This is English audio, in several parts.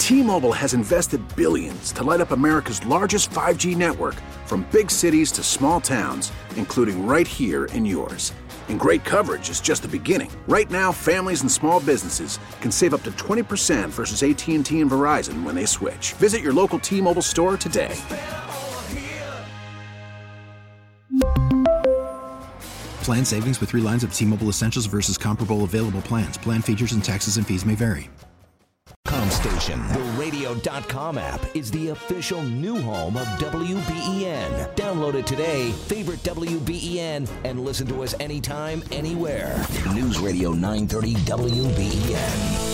T-Mobile has invested billions to light up America's largest 5G network, from big cities to small towns, including right here in yours. And great coverage is just the beginning. Right now, families and small businesses can save up to 20% versus AT&T and Verizon when they switch. Visit your local T-Mobile store today. Plan savings with 3 lines of T-Mobile Essentials versus comparable available plans. Plan features and taxes and fees may vary. Station. The radio.com app is the official new home of WBEN. Download it today, favorite WBEN, and listen to us anytime, anywhere. News Radio 930 WBEN.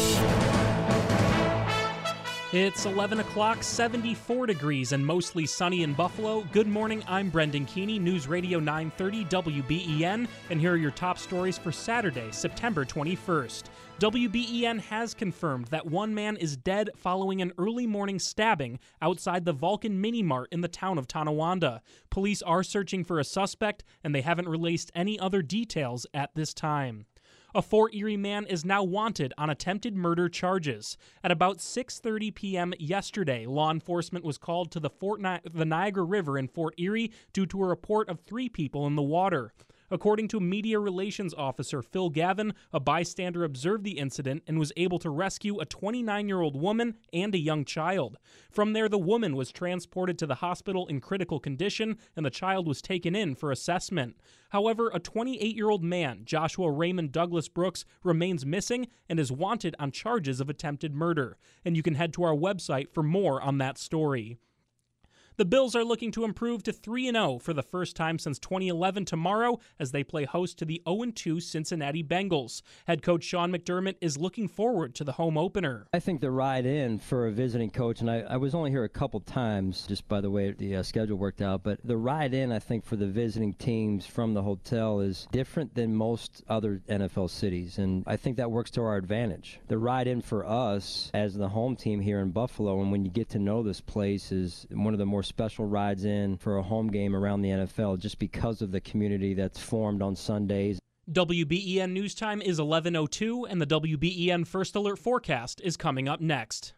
It's 11 o'clock, 74 degrees and mostly sunny in Buffalo. Good morning, I'm Brendan Keeney, News Radio 930 WBEN, and here are your top stories for Saturday, September 21st. WBEN has confirmed that one man is dead following an early morning stabbing outside the Vulcan Mini Mart in the town of Tonawanda. Police are searching for a suspect, and they haven't released any other details at this time. A Fort Erie man is now wanted on attempted murder charges. At about 6:30 p.m. yesterday, law enforcement was called to the Niagara River in Fort Erie due to a report of 3 people in the water. According to Media Relations Officer Phil Gavin, a bystander observed the incident and was able to rescue a 29-year-old woman and a young child. From there, the woman was transported to the hospital in critical condition, and the child was taken in for assessment. However, a 28-year-old man, Joshua Raymond Douglas Brooks, remains missing and is wanted on charges of attempted murder. And you can head to our website for more on that story. The Bills are looking to improve to 3-0 for the first time since 2011 tomorrow as they play host to the 0-2 Cincinnati Bengals. Head coach Sean McDermott is looking forward to the home opener. I think the ride in for a visiting coach, and I was only here a couple times just by the way the schedule worked out, but the ride in, I think, for the visiting teams from the hotel is different than most other NFL cities, and I think that works to our advantage. The ride in for us as the home team here in Buffalo, and when you get to know this place, is one of the more special rides in for a home game around the NFL just because of the community that's formed on Sundays. WBEN News Time is 11:02, and the WBEN First Alert forecast is coming up next.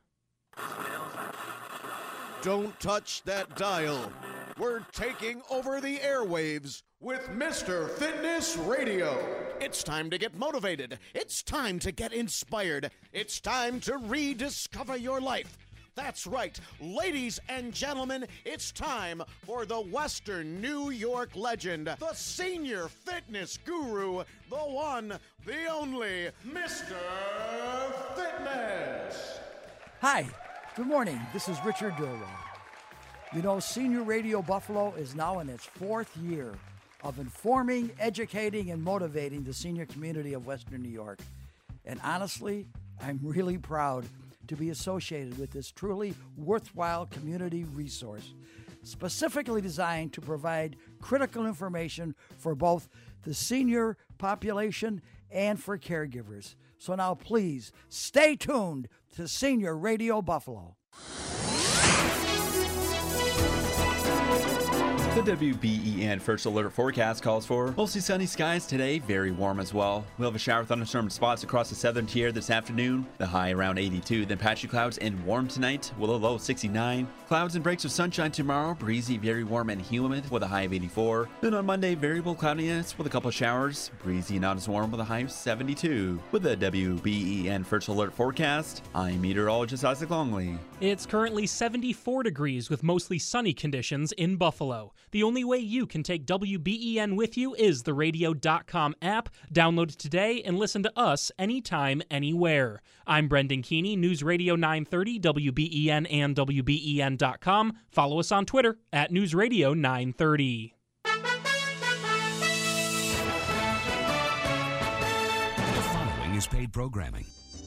Don't touch that dial. We're taking over the airwaves with Mr. Fitness Radio. It's time to get motivated. It's time to get inspired. It's time to rediscover your life. That's right, ladies and gentlemen, it's time for the Western New York legend, the senior fitness guru, the one, the only, Mr. Fitness. Hi, good morning. This is Richard Durwell. You know, Senior Radio Buffalo is now in its 4th year of informing, educating, and motivating the senior community of Western New York. And honestly, I'm really proud to be associated with this truly worthwhile community resource, specifically designed to provide critical information for both the senior population and for caregivers. So now please stay tuned to Senior Radio Buffalo. The WBEN First Alert forecast calls for mostly sunny skies today, very warm as well. We'll have a shower thunderstorm spots across the southern tier this afternoon, the high around 82, then patchy clouds and warm tonight with a low 69. Clouds and breaks of sunshine tomorrow, breezy, very warm and humid with a high of 84. Then on Monday, variable cloudiness with a couple of showers, breezy, not as warm with a high of 72. With the WBEN First Alert forecast, I'm meteorologist Isaac Longley. It's currently 74 degrees with mostly sunny conditions in Buffalo. The only way you can take WBEN with you is the radio.com app. Download it today and listen to us anytime, anywhere. I'm Brendan Keeney, News Radio 930, WBEN and WBEN.com. Follow us on Twitter at News Radio 930. The following is paid programming.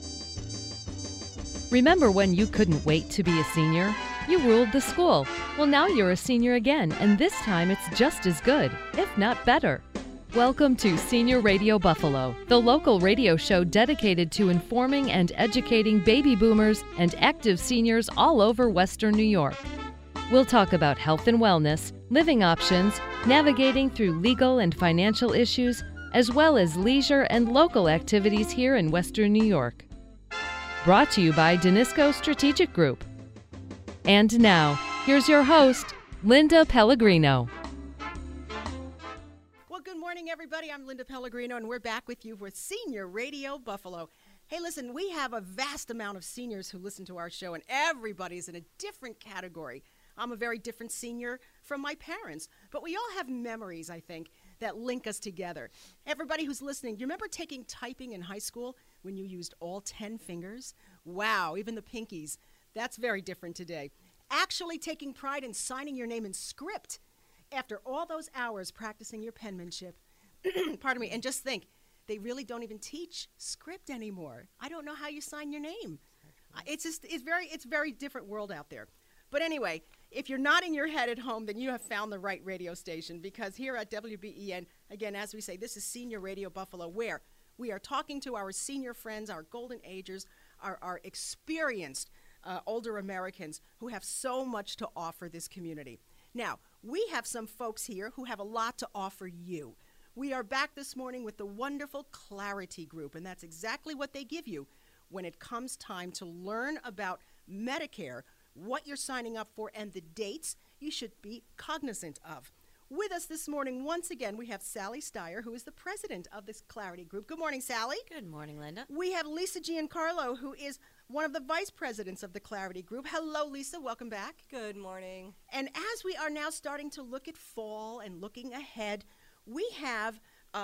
Remember when you couldn't wait to be a senior? You ruled the school. Well, now you're a senior again, and this time it's just as good, if not better. Welcome to Senior Radio Buffalo, the local radio show dedicated to informing and educating baby boomers and active seniors all over Western New York. We'll talk about health and wellness, living options, navigating through legal and financial issues, as well as leisure and local activities here in Western New York. Brought to you by Danisco Strategic Group. And now, here's your host, Linda Pellegrino. Well, good morning, everybody. I'm Linda Pellegrino, and we're back with you with Senior Radio Buffalo. Hey, listen, we have a vast amount of seniors who listen to our show, and everybody's in a different category. I'm a very different senior from my parents, but we all have memories, I think, that link us together. Everybody who's listening, do you remember taking typing in high school when you used all 10 fingers? Wow, even the pinkies. That's very different today. Actually taking pride in signing your name in script after all those hours practicing your penmanship. Pardon me. And just think, they really don't even teach script anymore. I don't know how you sign your name. It's very different world out there. But anyway, if you're nodding your head at home, then you have found the right radio station, because here at WBEN, again, as we say, this is Senior Radio Buffalo, where we are talking to our senior friends, our golden agers, our experienced older Americans who have so much to offer this community. Now, we have some folks here who have a lot to offer you. We are back this morning with the wonderful Clarity Group, and that's exactly what they give you when it comes time to learn about Medicare, what you're signing up for, and the dates you should be cognizant of. With us this morning, once again, we have Sally Steyer, who is the president of this Clarity Group. Good morning, Sally. Good morning, Linda. We have Lisa Giancarlo, who is one of the vice presidents of the Clarity Group. Hello, Lisa. Welcome back. Good morning. And as we are now starting to look at fall and looking ahead, we have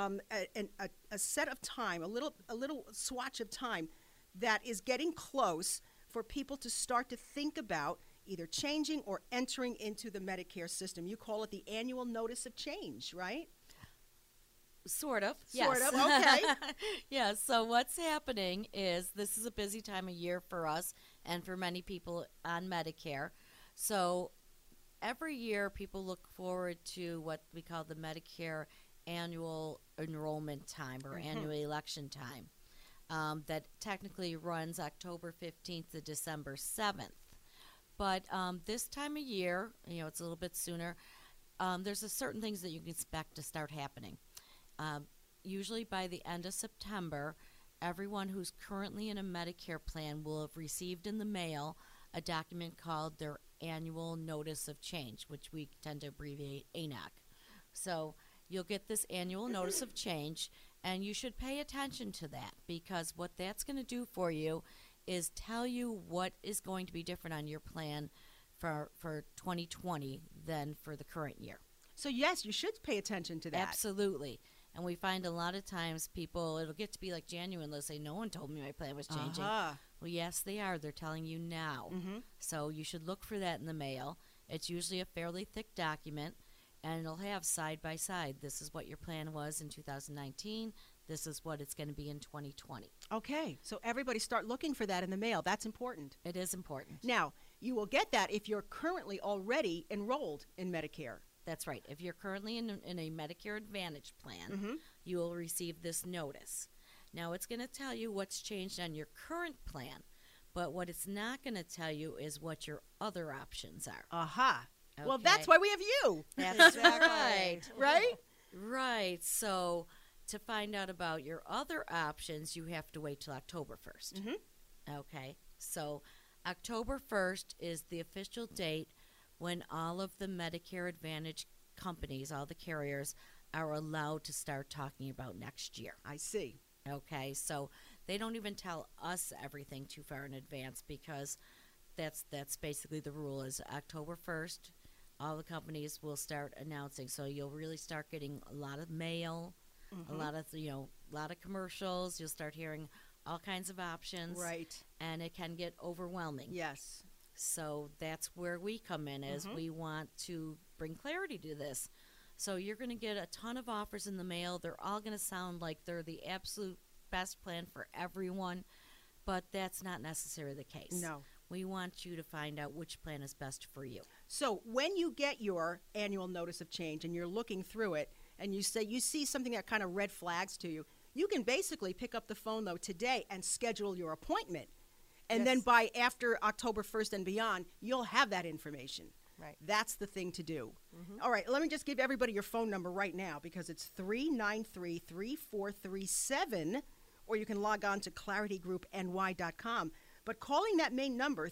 a set of time, a little swatch of time that is getting close for people to start to think about either changing or entering into the Medicare system. You call it the annual notice of change, right? Sort of. Sort yes. of, okay. Yeah, so what's happening is this is a busy time of year for us and for many people on Medicare. So every year people look forward to what we call the Medicare annual enrollment time or annual election time. That technically runs October 15th to December 7th. But this time of year, it's a little bit sooner, there's certain things that you can expect to start happening. Usually by the end of September, everyone who's currently in a Medicare plan will have received in the mail a document called their Annual Notice of Change, which we tend to abbreviate ANOC. So you'll get this Annual Notice of Change, and you should pay attention to that, because what that's going to do for you is tell you what is going to be different on your plan for 2020 than for the current year. So yes, you should pay attention to that. Absolutely. And we find a lot of times people, it'll get to be like January and they'll say, no one told me my plan was changing. Well, yes, they are. They're telling you now. So you should look for that in the mail. It's usually a fairly thick document, and it'll have side by side, this is what your plan was in 2019, this is what it's going to be in 2020. Okay, so everybody start looking for that in the mail. That's important. It is important. Now, you will get that if you're currently already enrolled in Medicare. That's right. If you're currently in a Medicare Advantage plan, you will receive this notice. Now, it's going to tell you what's changed on your current plan, but what it's not going to tell you is what your other options are. Aha. Okay. Well, that's why we have you. That's right. Right? Right. So to find out about your other options, you have to wait till October 1st. Okay. So October 1st is the official date when all of the Medicare Advantage companies, all the carriers, are allowed to start talking about next year. I see. Okay, so they don't even tell us everything too far in advance, because that's basically the rule is October 1st, all the companies will start announcing. So you'll really start getting a lot of mail, a lot of commercials. You'll start hearing all kinds of options. Right. And it can get overwhelming. Yes. So that's where we come in, is we want to bring clarity to this. So you're going to get a ton of offers in the mail. They're all going to sound like they're the absolute best plan for everyone, but that's not necessarily the case. No. We want you to find out which plan is best for you. So when you get your annual notice of change and you're looking through it and you see something that kind of red flags to you, you can basically pick up the phone, though, today and schedule your appointment. And then by after October 1st and beyond, you'll have that information. Right. That's the thing to do. All right, let me just give everybody your phone number right now, because it's 393-3437, or you can log on to claritygroupny.com. But calling that main number,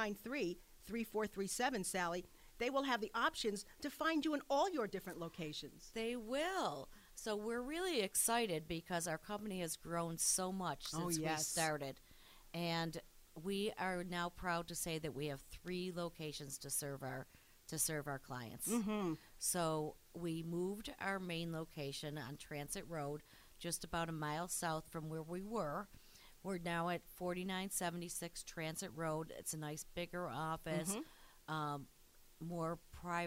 393-3437, Sally, they will have the options to find you in all your different locations. They will. So we're really excited because our company has grown so much since we started. And we are now proud to say that we have 3 locations to serve our clients. Mm-hmm. So we moved our main location on Transit Road just about a mile south from where we were. We're now at 4976 Transit Road. It's a nice bigger office, more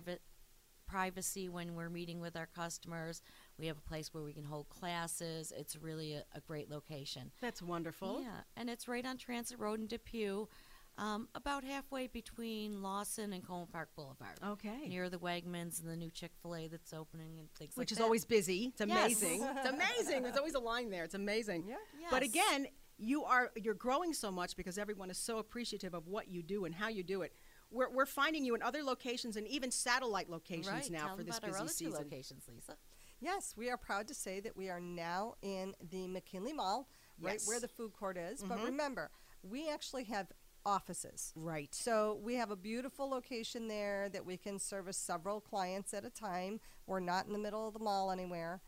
privacy when we're meeting with our customers. We have a place where we can hold classes. It's really a great location. That's wonderful. Yeah, and it's right on Transit Road in Depew, about halfway between Lawson and Coleman Park Boulevard. Okay. Near the Wegmans and the new Chick-fil-A that's opening and things like that. Which is always busy. It's amazing. Yes. It's amazing. There's always a line there. It's amazing. Yeah. Yes. But again, you're growing so much because everyone is so appreciative of what you do and how you do it. We're finding you in other locations and even satellite locations now for this busy our other season. 2 locations, Lisa. Yes, we are proud to say that we are now in the McKinley Mall, right where the food court is. But remember, we actually have offices. Right. So we have a beautiful location there that we can service several clients at a time. We're not in the middle of the mall anywhere.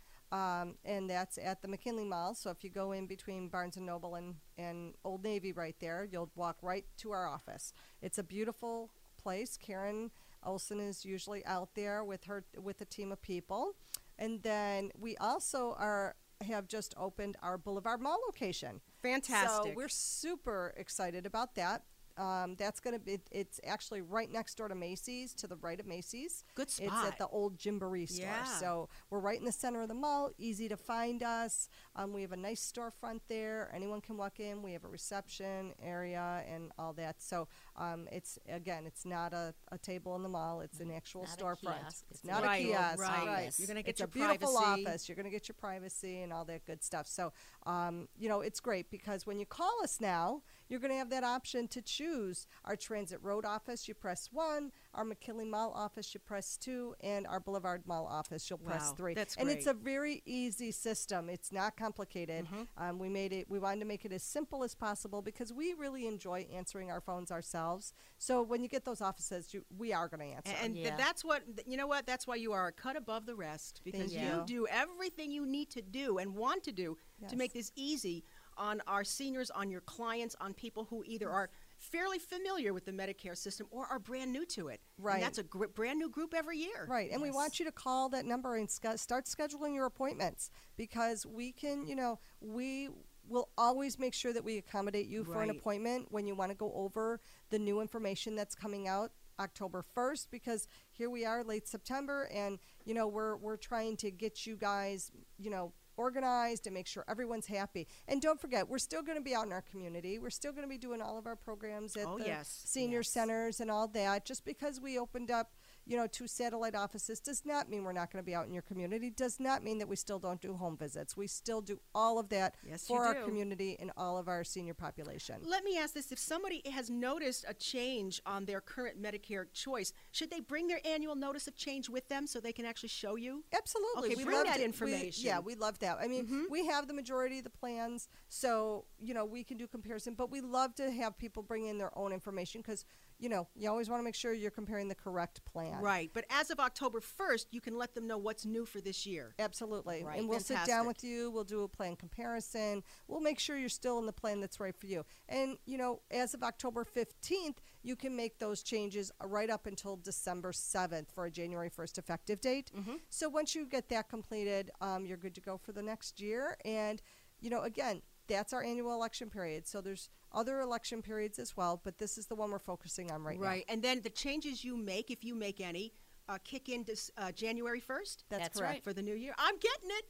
And that's at the McKinley Mall. So if you go in between Barnes & Noble and Old Navy right there, you'll walk right to our office. It's a beautiful place. Karen Olson is usually out there with a team of people. And then we also have just opened our Boulevard Mall location. Fantastic. So we're super excited about that. That's going to be, it's actually right next door to Macy's, to the right of Macy's. Good spot. It's at the old Gymboree store. Yeah. So we're right in the center of the mall, easy to find us. We have a nice storefront there. Anyone can walk in. We have a reception area and all that. So it's not a table in the mall. It's an actual storefront. It's not a kiosk. Right. You're going to get it's your a beautiful privacy. office. You're going to get your privacy and all that good stuff. So, it's great because when you call us now, you're going to have that option to choose our Transit Road office. You press 1, our McKinley Mall office, you press 2, and our Boulevard Mall office, you'll press 3. That's and great. it's a very easy system. It's not complicated. We wanted to make it as simple as possible because we really enjoy answering our phones ourselves. So when you get those offices, we are going to answer. And that's what, that's why you are a cut above the rest, because Thank you you. do everything you need to do and want to do to make this easy on our seniors, on your clients, on people who either are fairly familiar with the Medicare system or are brand new to it. Right. And that's a brand new group every year. Right. And we want you to call that number and start scheduling your appointments because we can, we will always make sure that we accommodate you for an appointment when you want to go over the new information that's coming out October 1st, because here we are late September and, we're trying to get you guys, organized and make sure everyone's happy. And don't forget, we're still going to be out in our community. We're still going to be doing all of our programs at the senior centers and all that. Just because we opened up, 2 satellite offices does not mean we're not going to be out in your community, does not mean that we still don't do home visits. We still do all of that for our community and all of our senior population. Let me ask this. If somebody has noticed a change on their current Medicare choice, should they bring their annual notice of change with them so they can actually show you? Absolutely. Okay, bring that information. We love that. I mean, we have the majority of the plans, so, we can do comparison, but we love to have people bring in their own information because, you always want to make sure you're comparing the correct plan. Right. But as of October 1st, you can let them know what's new for this year. Absolutely. Right. And we'll sit down with you. We'll do a plan comparison. We'll make sure you're still in the plan that's right for you. And, as of October 15th, you can make those changes right up until December 7th for a January 1st effective date. So once you get that completed, you're good to go for the next year. And, again, that's our annual election period. So there's other election periods as well, but this is the one we're focusing on right now. Right. And then the changes you make, if you make any, kick in January 1st? That's correct. Right. For the new year. I'm getting it.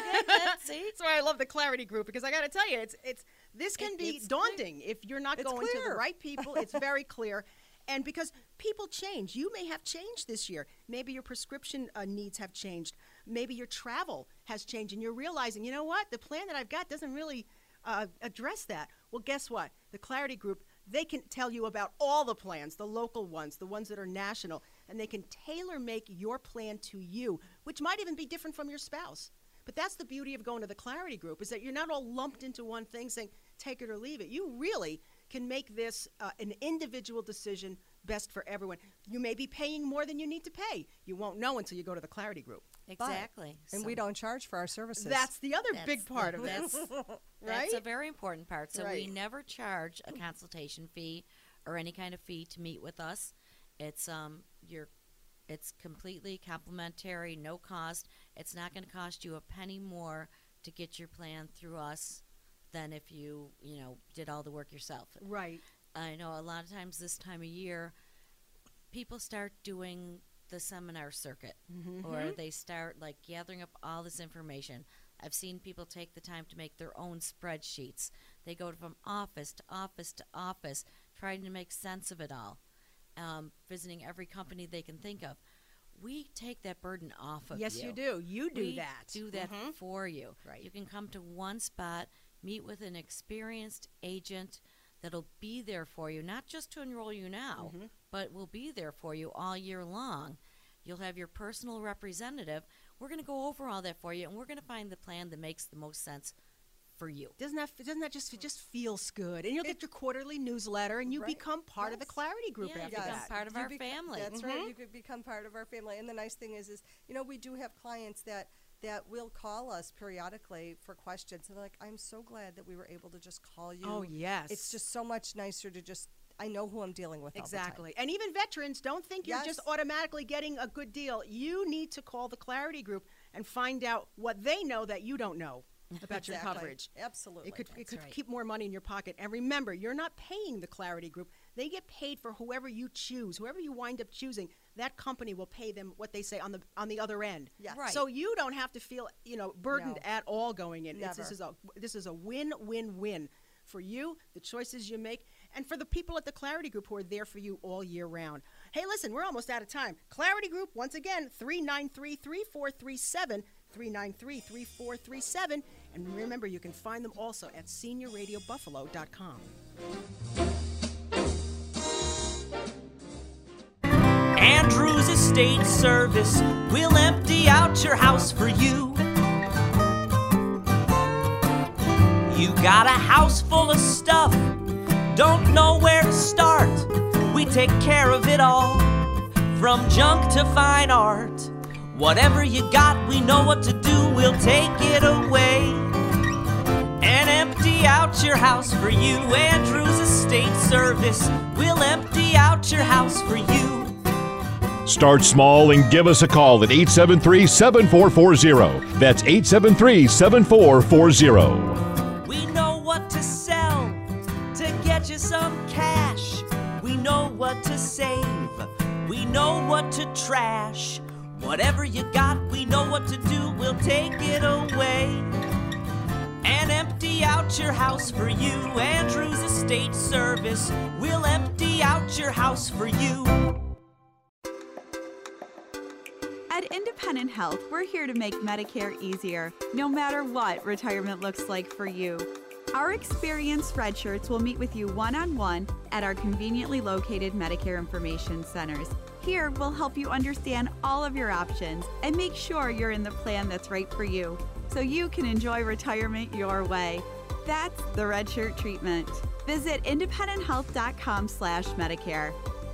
See? That's why I love the Clarity Group, because I got to tell you, this can be daunting if you're not going to the right people. It's very clear. And because people change. You may have changed this year. Maybe your prescription needs have changed. Maybe your travel has changed, and you're realizing, you know what? The plan that I've got doesn't really address that. Well, guess what? The Clarity Group, they can tell you about all the plans, the local ones, the ones that are national, and they can tailor-make your plan to you, which might even be different from your spouse. But that's the beauty of going to the Clarity Group, is that you're not all lumped into one thing saying, take it or leave it. You really can make this an individual decision best for everyone. You may be paying more than you need to pay. You won't know until you go to the Clarity Group. Exactly. And we don't charge for our services. That's the other big part of it. Right? That's a very important part. So we never charge a consultation fee or any kind of fee to meet with us. It's it's completely complimentary, no cost. It's not going to cost you a penny more to get your plan through us than if you did all the work yourself. Right. I know a lot of times this time of year, people start doing the seminar circuit, or they start gathering up all this information. I've seen people take the time to make their own spreadsheets. They go from office to office to office, trying to make sense of it all, visiting every company they can think of. We take that burden off of you. Yes, you do. You do that. We do that for you. Right. You can come to one spot, meet with an experienced agent that'll be there for you, not just to enroll you now, but will be there for you all year long. You'll have your personal representative. We're going to go over all that for you, and we're going to find the plan that makes the most sense for you. Doesn't that just feels good? And you'll get your quarterly newsletter, and you become part of the Clarity Group after that. Become part of our family. That's right. You could become part of our family. And the nice thing is we do have clients that will call us periodically for questions. And they're like, I'm so glad that we were able to just call you. Oh, yes. It's just so much nicer to just, I know who I'm dealing with Exactly. And even veterans, don't think you're just automatically getting a good deal. You need to call the Clarity Group and find out what they know that you don't know about your coverage. Absolutely. It could keep more money in your pocket. And remember, you're not paying the Clarity Group. They get paid for whoever you choose. Whoever you wind up choosing, that company will pay them what they say on the other end. Yeah. Right. So you don't have to feel burdened at all going in. Never. This is a win-win-win for you, the choices you make, and for the people at the Clarity Group who are there for you all year round. Hey, listen, we're almost out of time. Clarity Group, once again, 393-3437, 393-3437. And remember, you can find them also at seniorradiobuffalo.com. Andrews Estate Service will empty out your house for you. You got a house full of stuff, don't know where to start. We take care of it all, from junk to fine art. Whatever you got, we know what to do, we'll take it away and empty out your house for you. Andrews Estate Service will empty out your house for you. Start small and give us a call at 873-7440. That's 873-7440. We know what to sell to get you some cash. We know what to save. We know what to trash. Whatever you got, we know what to do. We'll take it away and empty out your house for you. Andrews Estate Service will empty out your house for you. At Independent Health, we're here to make Medicare easier, no matter what retirement looks like for you. Our experienced red shirts will meet with you one-on-one at our conveniently located Medicare Information Centers. Here, we'll help you understand all of your options and make sure you're in the plan that's right for you, so you can enjoy retirement your way. That's the red shirt treatment. Visit independenthealth.com/Medicare.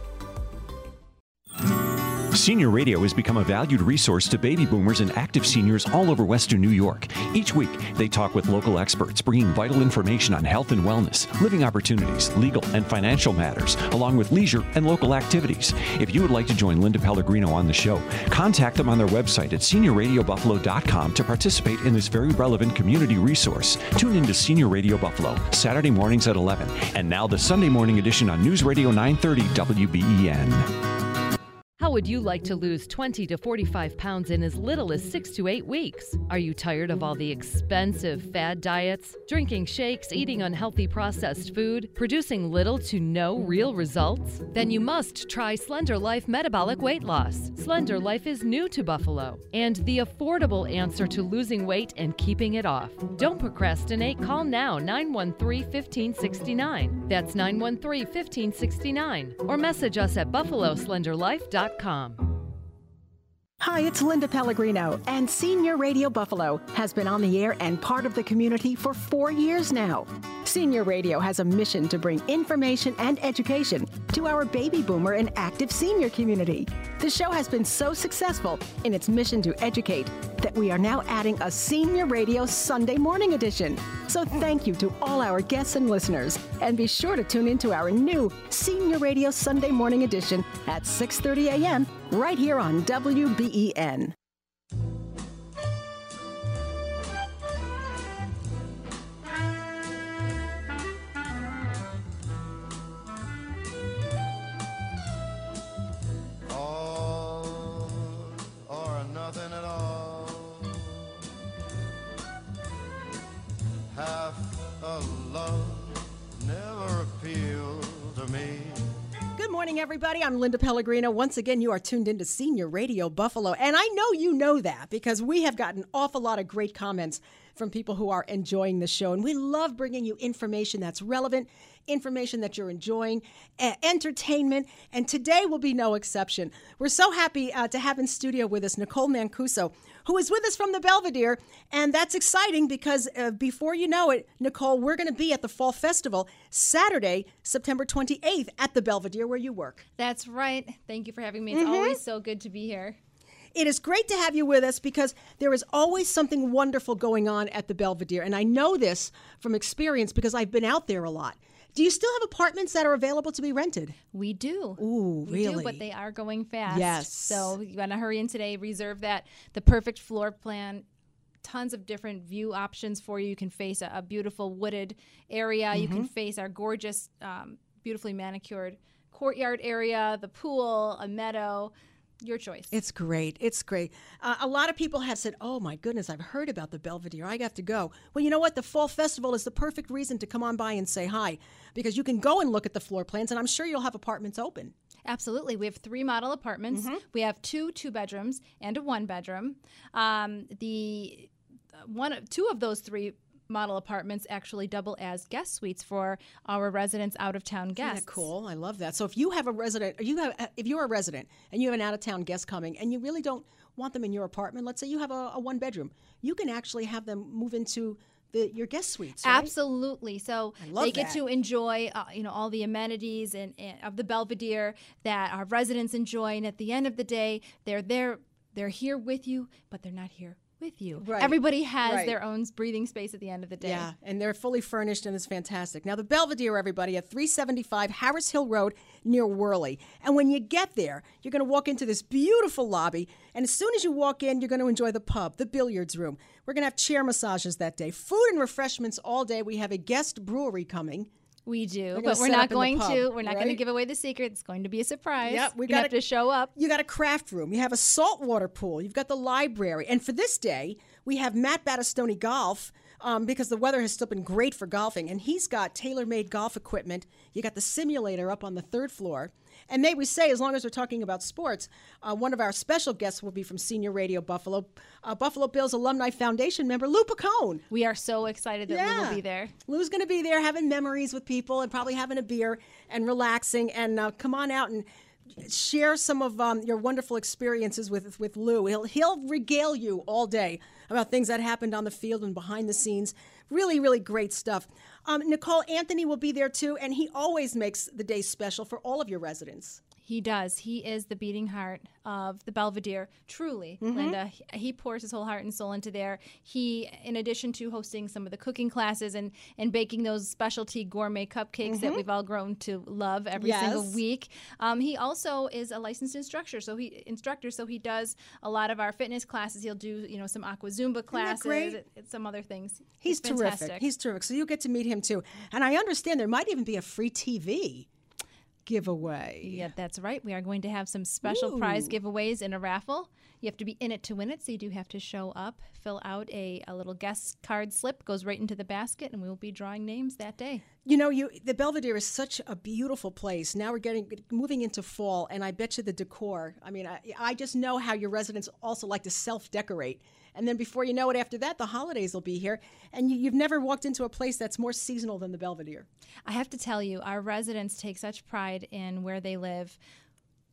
Senior Radio has become a valued resource to baby boomers and active seniors all over Western New York. Each week, they talk with local experts, bringing vital information on health and wellness, living opportunities, legal and financial matters, along with leisure and local activities. If you would like to join Linda Pellegrino on the show, contact them on their website at seniorradiobuffalo.com to participate in this very relevant community resource. Tune in to Senior Radio Buffalo, Saturday mornings at 11. And now the Sunday morning edition on News Radio 930 WBEN. How would you like to lose 20 to 45 pounds in as little as 6 to 8 weeks? Are you tired of all the expensive fad diets, drinking shakes, eating unhealthy processed food, producing little to no real results? Then you must try Slender Life Metabolic Weight Loss. Slender Life is new to Buffalo and the affordable answer to losing weight and keeping it off. Don't procrastinate. Call now, 913-1569. That's 913-1569. Or message us at buffaloslenderlife.com. Hi, it's Linda Pellegrino, and Senior Radio Buffalo has been on the air and part of the community for 4 years now. Senior Radio has a mission to bring information and education to our baby boomer and active senior community. The show has been so successful in its mission to educate that we are now adding a Senior Radio Sunday morning edition. So thank you to all our guests and listeners, and be sure to tune into our new Senior Radio Sunday morning edition at 6:30 a.m. right here on WBEN. Half a love never appealed to me. Good morning, everybody. I'm Linda Pellegrino. Once again, you are tuned into Senior Radio Buffalo. And I know you know that because we have gotten an awful lot of great comments from people who are enjoying the show. And we love bringing you information that's relevant, information that you're enjoying, entertainment. And today will be no exception. We're so happy to have in studio with us Nicole Mancuso, who is with us from the Belvedere. And that's exciting because before you know it, Nicole, we're going to be at the Fall Festival Saturday, September 28th at the Belvedere where you work. That's right. Thank you for having me. It's always so good to be here. It is great to have you with us because there is always something wonderful going on at the Belvedere. And I know this from experience because I've been out there a lot. Do you still have apartments that are available to be rented? We do. Ooh, we really? do, but they are going fast. Yes. So you want to hurry in today, reserve that. The perfect floor plan, tons of different view options for you. You can face a beautiful wooded area. You can face our gorgeous, beautifully manicured courtyard area, the pool, a meadow. Your choice. It's great. It's great. A lot of people have said, oh, my goodness, I've heard about the Belvedere. I have to go. Well, you know what? The Fall Festival is the perfect reason to come on by and say hi because you can go and look at the floor plans, and I'm sure you'll have apartments open. Absolutely. We have 3 model apartments. We have 2 2-bedrooms and a 1-bedroom. Two of those 3 model apartments actually double as guest suites for our residents out-of-town guests. Isn't that cool? I love that. So if you have a resident, if you're a resident and you have an out-of-town guest coming and you really don't want them in your apartment, let's say you have a 1-bedroom, you can actually have them move into your guest suites, right? Absolutely. So they get to enjoy, all the amenities and of the Belvedere that our residents enjoy. And at the end of the day, they're here with you, but they're not here with you. Right. Everybody has their own breathing space at the end of the day. Yeah, and they're fully furnished, and it's fantastic. Now, the Belvedere, everybody, at 375 Harris Hill Road near Worley. And when you get there, you're going to walk into this beautiful lobby, and as soon as you walk in, you're going to enjoy the pub, the billiards room. We're going to have chair massages that day, food and refreshments all day. We have a guest brewery coming. We do, but we're not going to. We're not going to give away the secret. It's going to be a surprise. Yep, we have to show up. You got a craft room. You have a saltwater pool. You've got the library. And for this day, we have Matt Battistoni Golf because the weather has still been great for golfing. And he's got tailor-made golf equipment. You got the simulator up on the 3rd floor. And may we say, as long as we're talking about sports, one of our special guests will be from Senior Radio Buffalo, Buffalo Bills Alumni Foundation member Lou Picone. We are so excited that Lou will be there. Lou's going to be there having memories with people and probably having a beer and relaxing. And come on out and share some of your wonderful experiences with Lou. He'll regale you all day about things that happened on the field and behind the scenes. Really, really great stuff. Nicole, Anthony will be there too, and he always makes the day special for all of your residents. He does. He is the beating heart of the Belvedere, truly, Linda. He pours his whole heart and soul into there. He, in addition to hosting some of the cooking classes and baking those specialty gourmet cupcakes that we've all grown to love every single week, he also is a licensed instructor. So he does a lot of our fitness classes. He'll do, some aqua Zumba classes, some other things. He's terrific. He's terrific. So you get to meet him too. And I understand there might even be a free TV giveaway. Yeah, that's right. We are going to have some special prize giveaways in a raffle. You have to be in it to win it, so you do have to show up, fill out a little guest card slip, goes right into the basket, and we will be drawing names that day. The Belvedere is such a beautiful place. Now we're moving into fall, and I bet you the decor. I mean, I just know how your residents also like to self-decorate. And then before you know it, after that, the holidays will be here. And you've never walked into a place that's more seasonal than the Belvedere. I have to tell you, our residents take such pride in where they live.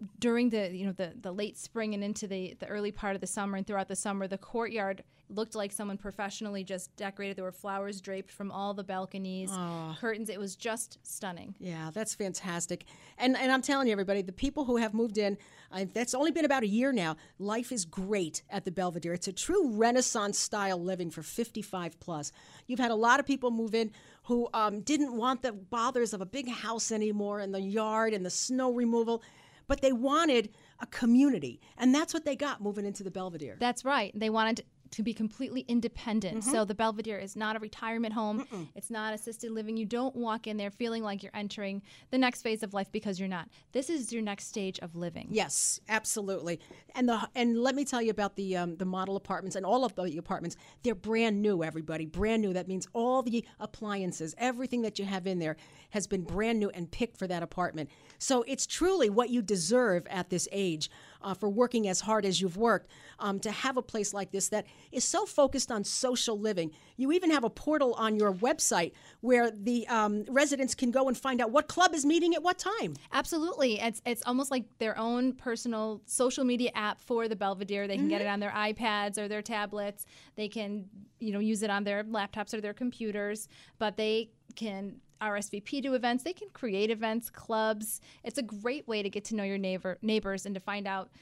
during the late spring and into the early part of the summer and throughout the summer, the courtyard looked like someone professionally just decorated. There were flowers draped from all the balconies, curtains. It was just stunning. Yeah, that's fantastic. And I'm telling you, everybody, the people who have moved in, that's only been about a year now. Life is great at the Belvedere. It's a true Renaissance style living for 55 plus. You've had a lot of people move in who didn't want the bothers of a big house anymore and the yard and the snow removal, but they wanted a community. And that's what they got moving into the Belvedere. That's right. They wanted to be completely independent. So the Belvedere is not a retirement home. It's not assisted living. You don't walk in there feeling like you're entering the next phase of life, because you're not. This is your next stage of living. Yes, absolutely. And let me tell you about the model apartments and all of the apartments. They're brand new, everybody. Brand new. That means all the appliances, everything that you have in there has been brand new and picked for that apartment. So it's truly what you deserve at this age for working as hard as you've worked, to have a place like this that is so focused on social living. You even have a portal on your website where the residents can go and find out what club is meeting at what time. Absolutely. It's almost like their own personal social media app for the Belvedere. They can get it on their iPads or their tablets. They can, use it on their laptops or their computers, but they can RSVP to events. They can create events, clubs. It's a great way to get to know your neighbors and to find out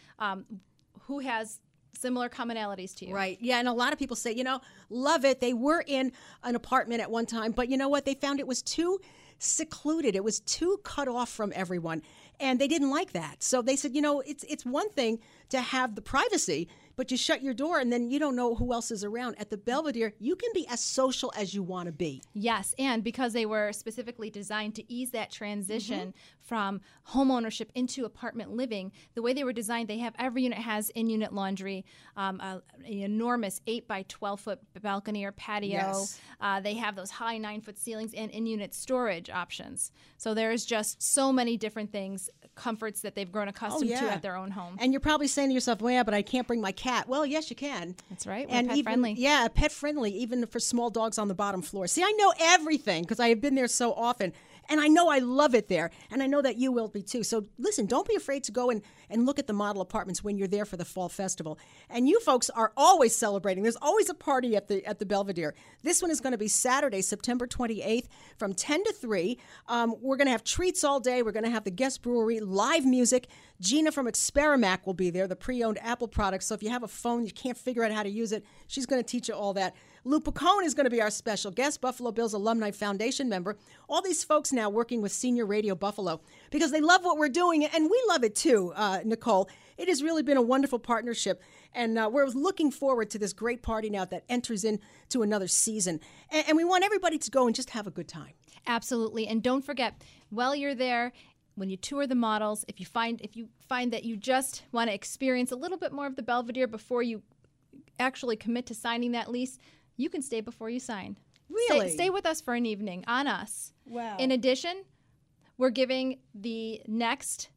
who has similar commonalities to you. Right. Yeah. And a lot of people say, love it. They were in an apartment at one time, but you know what? They found it was too secluded. It was too cut off from everyone. And they didn't like that. So they said, it's one thing to have the privacy, but you shut your door and then you don't know who else is around. At the Belvedere, you can be as social as you want to be. Yes, and because they were specifically designed to ease that transition from home ownership into apartment living, the way they were designed, they have every unit has in-unit laundry, an enormous 8 by 12 foot balcony or patio. Yes. They have those high 9-foot ceilings and in-unit storage options. So there's just so many different things, comforts that they've grown accustomed to at their own home. And you're probably saying to yourself, well, yeah, but I can't bring my cat. Well, yes, you can. That's right. And pet friendly. Yeah, pet friendly, even for small dogs on the bottom floor. See, I know everything because I have been there so often. And I know I love it there. And I know that you will be too. So listen, don't be afraid to go and look at the model apartments when you're there for the fall festival. And you folks are always celebrating. There's always a party at the Belvedere. This one is going to be Saturday, September 28th from 10 to 3. We're going to have treats all day. We're going to have the guest brewery, live music. Gina from Experamac will be there, the pre-owned Apple products. So if you have a phone, you can't figure out how to use it, she's going to teach you all that. Lou Picone is going to be our special guest, Buffalo Bills Alumni Foundation member. All these folks now working with Senior Radio Buffalo because they love what we're doing, and we love it too, Nicole. It has really been a wonderful partnership, and we're looking forward to this great party now that enters into another season. And we want everybody to go and just have a good time. Absolutely, and don't forget, while you're there, when you tour the models, if you find that you just want to experience a little bit more of the Belvedere before you actually commit to signing that lease, you can stay before you sign. Really? Stay with us for an evening on us. Wow. In addition, we're giving the next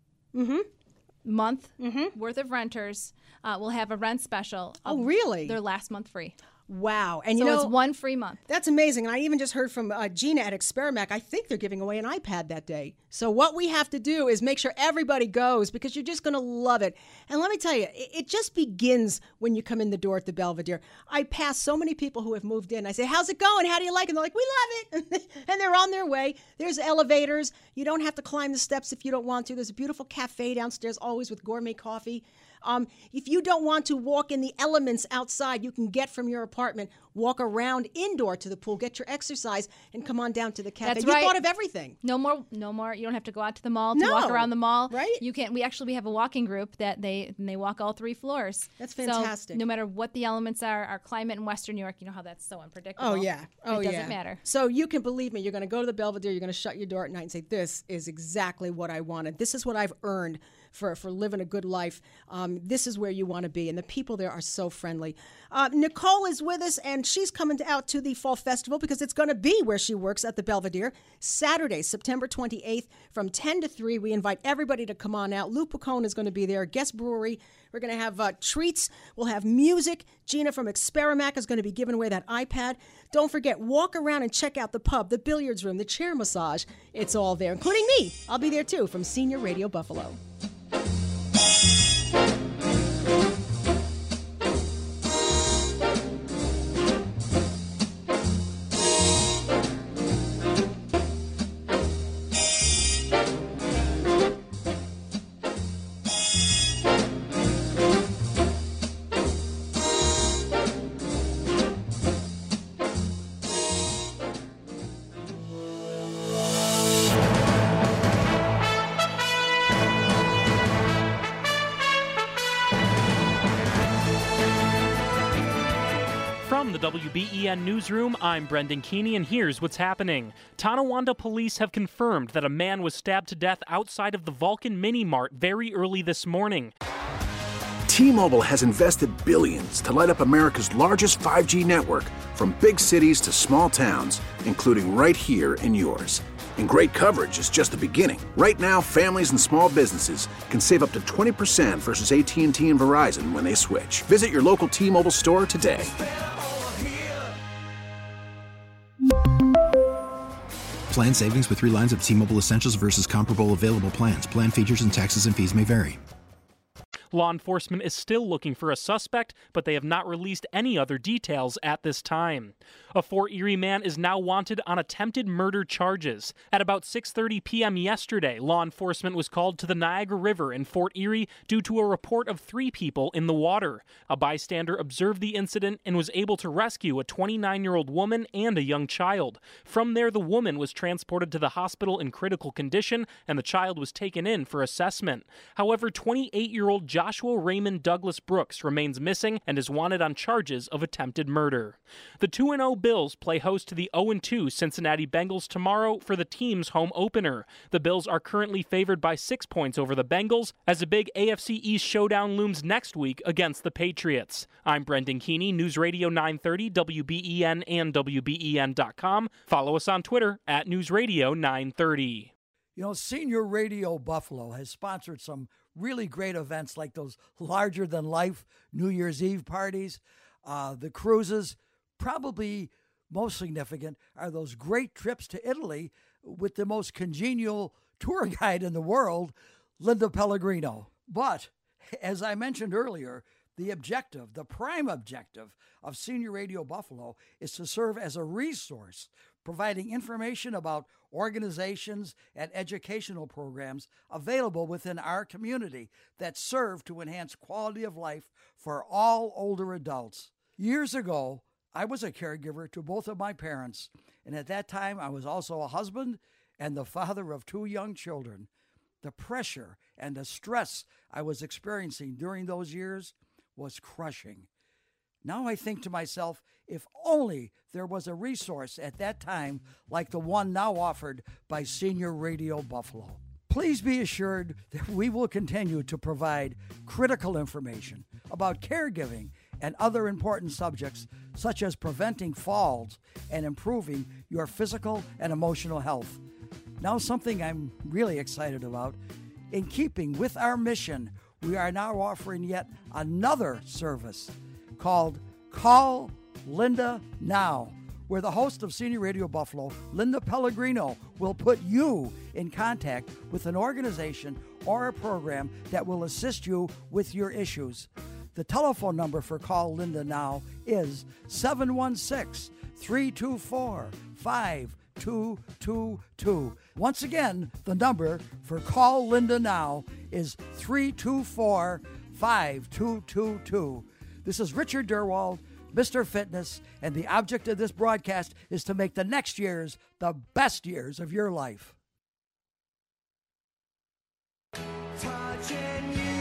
month worth of renters, we'll have a rent special. Oh, really? Their last month free. Wow. And so it's one free month. That's amazing. And I even just heard from Gina at Experamac. I think they're giving away an iPad that day. So what we have to do is make sure everybody goes because you're just going to love it. And let me tell you, it just begins when you come in the door at the Belvedere. I pass so many people who have moved in. I say, how's it going? How do you like it? And they're like, we love it. And they're on their way. There's elevators. You don't have to climb the steps if you don't want to. There's a beautiful cafe downstairs, always with gourmet coffee. If you don't want to walk in the elements outside, you can get from your apartment, walk around indoor to the pool, get your exercise, and come on down to the cafe. That's you right. thought of everything. No more. You don't have to go out to the mall to walk around the mall. Right? You can. We have a walking group that they walk all 3 floors. That's fantastic. So no matter what the elements are, our climate in Western New York, you know how that's so unpredictable. Oh yeah. It doesn't matter. So you can believe me. You're going to go to the Belvedere. You're going to shut your door at night and say, "This is exactly what I wanted. This is what I've earned for living a good life. This is where you want to be." And the people there are so friendly. Nicole is with us, and she's coming out to the Fall Festival because it's going to be where she works at the Belvedere. Saturday, September 28th from 10 to 3. We invite everybody to come on out. Lou Picone is going to be there, guest brewery. We're going to have treats. We'll have music. Gina from Experamac is going to be giving away that iPad. Don't forget, walk around and check out the pub, the billiards room, the chair massage. It's all there, including me. I'll be there too from Senior Radio Buffalo. WBEN Newsroom, I'm Brendan Keeney, and here's what's happening. Tonawanda police have confirmed that a man was stabbed to death outside of the Vulcan Mini Mart very early this morning. T-Mobile has invested billions to light up America's largest 5G network, from big cities to small towns, including right here in yours. And great coverage is just the beginning. Right now, families and small businesses can save up to 20% versus AT&T and Verizon when they switch. Visit your local T-Mobile store today. Plan savings with 3 lines of T-Mobile Essentials versus comparable available plans. Plan features and taxes and fees may vary. Law enforcement is still looking for a suspect, but they have not released any other details at this time. A Fort Erie man is now wanted on attempted murder charges. At about 6:30 p.m. yesterday, law enforcement was called to the Niagara River in Fort Erie due to a report of 3 people in the water. A bystander observed the incident and was able to rescue a 29-year-old woman and a young child. From there, the woman was transported to the hospital in critical condition, and the child was taken in for assessment. However, 28-year-old Joshua Raymond Douglas Brooks remains missing and is wanted on charges of attempted murder. The 2-0 Bills play host to the 0-2 Cincinnati Bengals tomorrow for the team's home opener. The Bills are currently favored by 6 points over the Bengals as a big AFC East showdown looms next week against the Patriots. I'm Brendan Keeney, News Radio 930, WBEN and WBEN.com. Follow us on Twitter at News Radio 930. You know, Senior Radio Buffalo has sponsored some really great events like those larger-than-life New Year's Eve parties, the cruises. Probably most significant are those great trips to Italy with the most congenial tour guide in the world, Linda Pellegrino. But, as I mentioned earlier, the prime objective of Senior Radio Buffalo is to serve as a resource, providing information about organizations and educational programs available within our community that serve to enhance quality of life for all older adults. Years ago, I was a caregiver to both of my parents, and at that time I was also a husband and the father of 2 young children. The pressure and the stress I was experiencing during those years was crushing. Now I think to myself, if only there was a resource at that time like the one now offered by Senior Radio Buffalo. Please be assured that we will continue to provide critical information about caregiving and other important subjects such as preventing falls and improving your physical and emotional health. Now, something I'm really excited about. In keeping with our mission, we are now offering yet another service called Call Linda Now, where the host of Senior Radio Buffalo, Linda Pellegrino, will put you in contact with an organization or a program that will assist you with your issues. The telephone number for Call Linda Now is 716-324-5222. Once again, the number for Call Linda Now is 324-5222. This is Richard Durwald, Mr. Fitness, and the object of this broadcast is to make the next years the best years of your life. Touching you.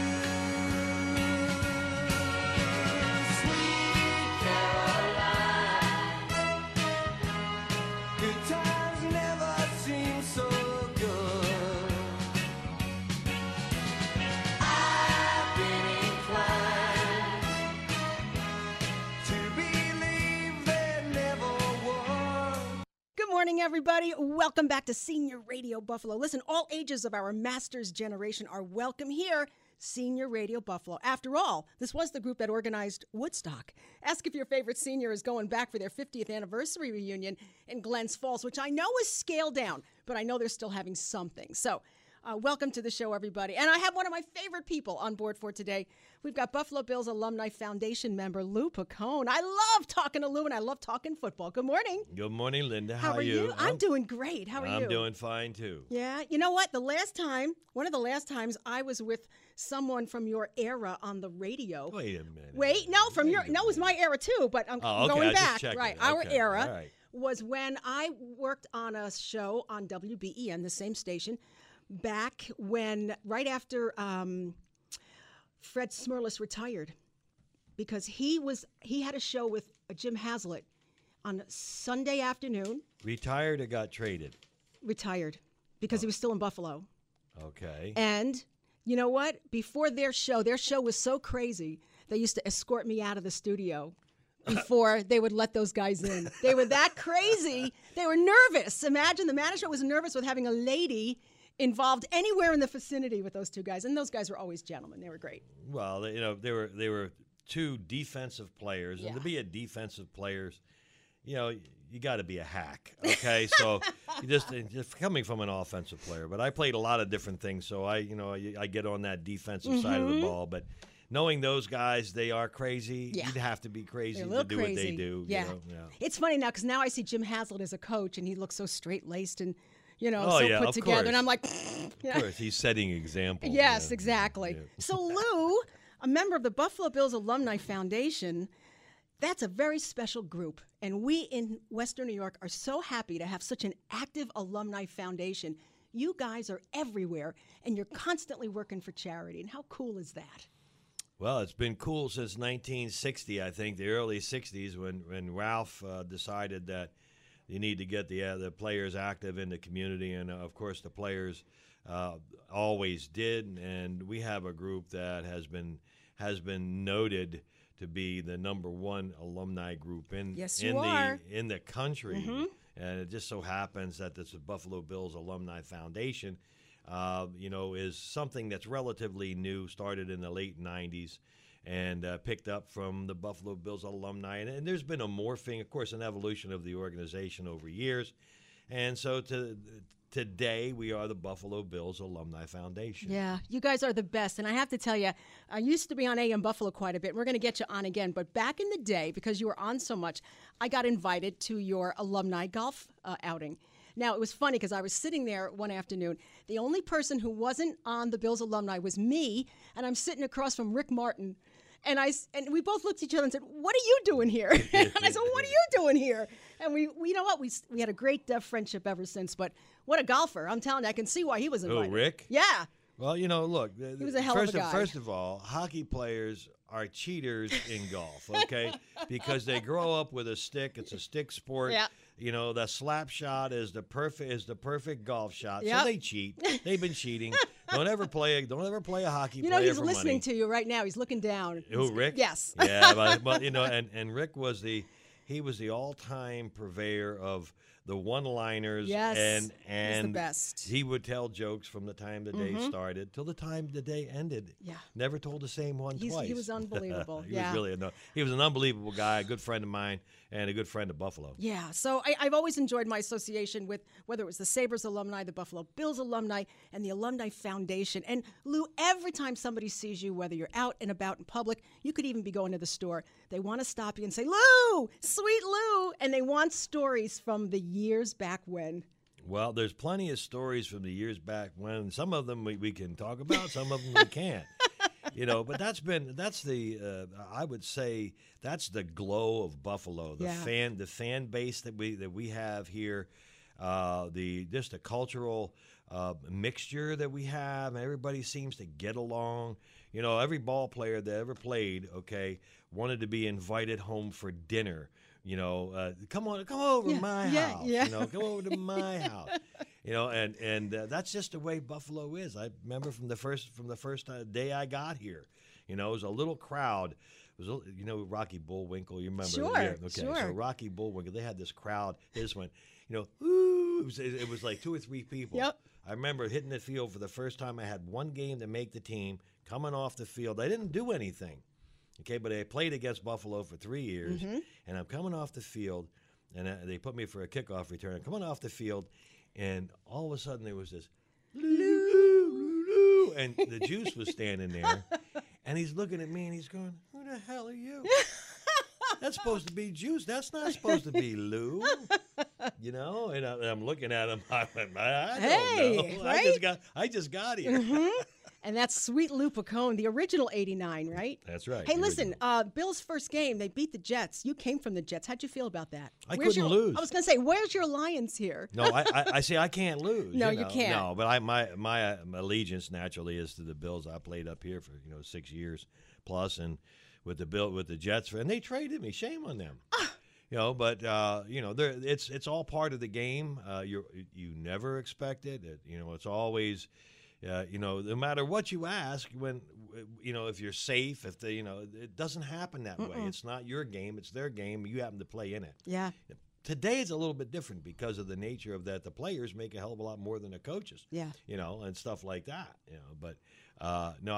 Good morning, everybody. Welcome back to Senior Radio Buffalo. Listen, all ages of our master's generation are welcome here, Senior Radio Buffalo. After all, this was the group that organized Woodstock. Ask if your favorite senior is going back for their 50th anniversary reunion in Glens Falls, which I know is scaled down, but I know they're still having something. So, welcome to the show, everybody. And I have one of my favorite people on board for today. We've got Buffalo Bills Alumni Foundation member Lou Picone. I love talking to Lou, and I love talking football. Good morning. Good morning, Linda. How are you? I'm doing great. How are you? I'm doing fine, too. Yeah. You know what? One of the last times I was with someone from your era on the radio. Wait a minute. It was my era, too, but I'm going back. Right. Our era right. was when I worked on a show on WBEN, the same station, back when, right after Fred Smerlas retired. because he had a show with Jim Haslett on Sunday afternoon. Retired or got traded? Retired because he was still in Buffalo. Okay. And you know what? Before their show was so crazy, they used to escort me out of the studio before they would let those guys in. They were that crazy. They were nervous. Imagine the management was nervous with having a lady involved anywhere in the vicinity with those two guys. And those guys were always gentlemen. They were great. Well, they were two defensive players. And to be a defensive players, you got to be a hack, okay? So you just coming from an offensive player. But I played a lot of different things, so I get on that defensive side of the ball. But knowing those guys, they are crazy. Yeah. You'd have to be crazy to do crazy. what they do. Yeah. It's It's funny now because now I see Jim Haslett as a coach, and he looks so straight-laced and, put together. Course. And I'm like, Of course, he's setting example. Yes, exactly. Yeah. So Lou, a member of the Buffalo Bills Alumni Foundation, that's a very special group. And we in Western New York are so happy to have such an active alumni foundation. You guys are everywhere, and you're constantly working for charity. And how cool is that? Well, it's been cool since 1960, I think, the early 60s, when Ralph decided that you need to get the players active in the community. And, of course, the players always did. And we have a group that has been noted to be the #1 alumni group in the country. Mm-hmm. And it just so happens that this Buffalo Bills Alumni Foundation, is something that's relatively new, started in the late 90s, and picked up from the Buffalo Bills alumni. And there's been a morphing, of course, an evolution of the organization over years. And so today, we are the Buffalo Bills Alumni Foundation. Yeah, you guys are the best. And I have to tell you, I used to be on AM Buffalo quite a bit. We're going to get you on again. But back in the day, because you were on so much, I got invited to your alumni golf outing. Now, it was funny because I was sitting there one afternoon. The only person who wasn't on the Bills alumni was me, and I'm sitting across from Rick Martin. And we both looked at each other and said, "What are you doing here?" And I said, "What are you doing here?" And we you know what? We had a great friendship ever since. But what a golfer! I'm telling you, I can see why he was invited. Oh, Rick? Yeah. Well, look. He was a hell of a guy. First of all, hockey players are cheaters in golf, okay? Because they grow up with a stick. It's a stick sport. Yeah. The slap shot is the perfect golf shot. Yep. So they cheat. They've been cheating. Don't ever play a hockey player he's for listening money. to you right now. He's looking down. Who, Rick? Yes. Yeah, but and Rick was the all-time purveyor of the one-liners. Yes. And he's the best. He would tell jokes from the time the day started till the time the day ended. Yeah. Never told the same one twice. He was unbelievable. He was an unbelievable guy, a good friend of mine, and a good friend of Buffalo. Yeah, so I've always enjoyed my association with whether it was the Sabres alumni, the Buffalo Bills alumni, and the Alumni Foundation. And Lou, every time somebody sees you, whether you're out and about in public, you could even be going to the store, they want to stop you and say, "Lou, sweet Lou," and they want stories from the years back when. Well, there's plenty of stories from the years back when. Some of them we can talk about, some of them we can't. But I would say that's the glow of Buffalo, the fan base that we have here, just the cultural mixture that we have. Everybody seems to get along. Every ball player that ever played, wanted to be invited home for dinner. Come over to my house. Come over to my house. And that's just the way Buffalo is. I remember from the first day I got here, it was a little crowd. It was, Rocky Bullwinkle. You remember? Sure. Yeah, okay. Sure. So Rocky Bullwinkle, they had this crowd. They just went, ooh. It was like 2 or 3 people. Yep. I remember hitting the field for the first time. I had one game to make the team. Coming off the field, I didn't do anything. Okay, but I played against Buffalo for 3 years, and I'm coming off the field, and they put me for a kickoff return. I'm coming off the field, and all of a sudden there was this, Lou, and the Juice was standing there, and he's looking at me, and he's going, "Who the hell are you?" That's supposed to be Juice. That's not supposed to be Lou. And I'm looking at him. I don't know. Right? I just got here. And that's sweet Lou Picone, the original 89, right? That's right. Hey, listen, Bill's first game, they beat the Jets. You came from the Jets. How'd you feel about that? I couldn't lose. I was going to say, where's your Lions here? No, I say I can't lose. No, you can't. No, but my allegiance naturally is to the Bills. I played up here for 6 years plus, and with the Jets, and they traded me. Shame on them. You know, but it's all part of the game. You never expect it. You know, it's always, no matter what you ask, when if you're safe, it doesn't happen that way. It's not your game; it's their game. You happen to play in it. Yeah. Today is a little bit different because of the nature of that. The players make a hell of a lot more than the coaches. Yeah. And stuff like that. But no,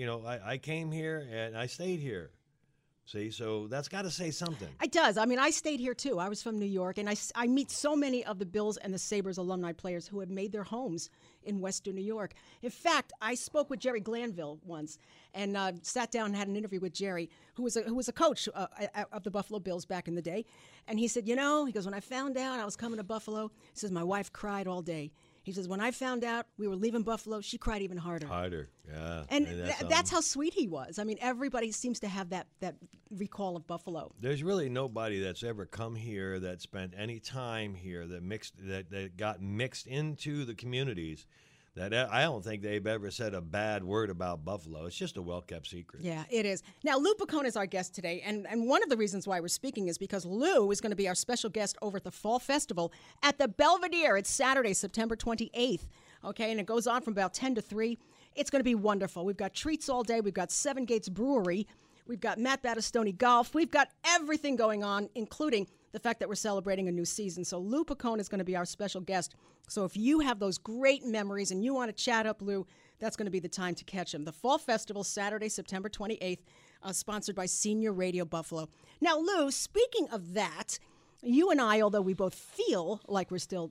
I came here and I stayed here. See, so that's got to say something. It does. I mean, I stayed here, too. I was from New York, and I meet so many of the Bills and the Sabres alumni players who have made their homes in Western New York. In fact, I spoke with Jerry Glanville once and sat down and had an interview with Jerry, who was a coach of the Buffalo Bills back in the day. And he said, he goes, when I found out I was coming to Buffalo, he says, my wife cried all day. He says, when I found out we were leaving Buffalo, she cried even harder. Yeah. And that's how sweet he was. I mean, everybody seems to have that recall of Buffalo. There's really nobody that's ever come here that spent any time here that got mixed into the communities. That I don't think they've ever said a bad word about Buffalo. It's just a well-kept secret. Yeah, it is. Now, Lou Picone is our guest today, and one of the reasons why we're speaking is because Lou is going to be our special guest over at the Fall Festival at the Belvedere. It's Saturday, September 28th, okay, and it goes on from about 10 to 3. It's going to be wonderful. We've got treats all day. We've got Seven Gates Brewery. We've got Matt Battistoni Golf. We've got everything going on, including the fact that we're celebrating a new season. So Lou Picone is going to be our special guest. So if you have those great memories and you want to chat up Lou, that's going to be the time to catch him. The Fall Festival, Saturday, September 28th, sponsored by Senior Radio Buffalo. Now, Lou, speaking of that, you and I, although we both feel like we're still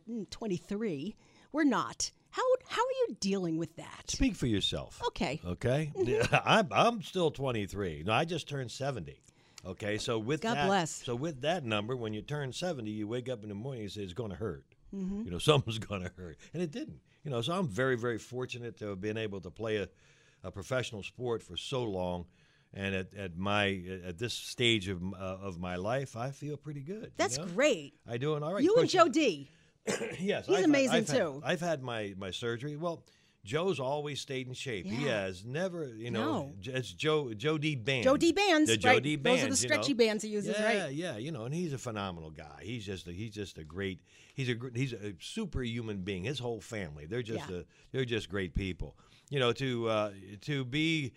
23, we're not. How are you dealing with that? Speak for yourself. Okay. Okay? I'm still 23. No, I just turned 70. Okay, so with God that, bless. So with that number, when you turn 70, you wake up in the morning and say it's going to hurt. Mm-hmm. Something's going to hurt, and it didn't. So I'm very, very fortunate to have been able to play a professional sport for so long, and at this stage of my life, I feel pretty good. That's great. I doing all right. You and Joe D. Yes, he's amazing too. I've had my surgery. Well, Joe's always stayed in shape. Yeah. He has never, No. It's Joe D Bands. Joe D Bands, the Joe right. D Bands. Those are the stretchy bands he uses, right? Yeah, and he's a phenomenal guy. He's just a great. He's a superhuman being. His whole family, they're just great people. To be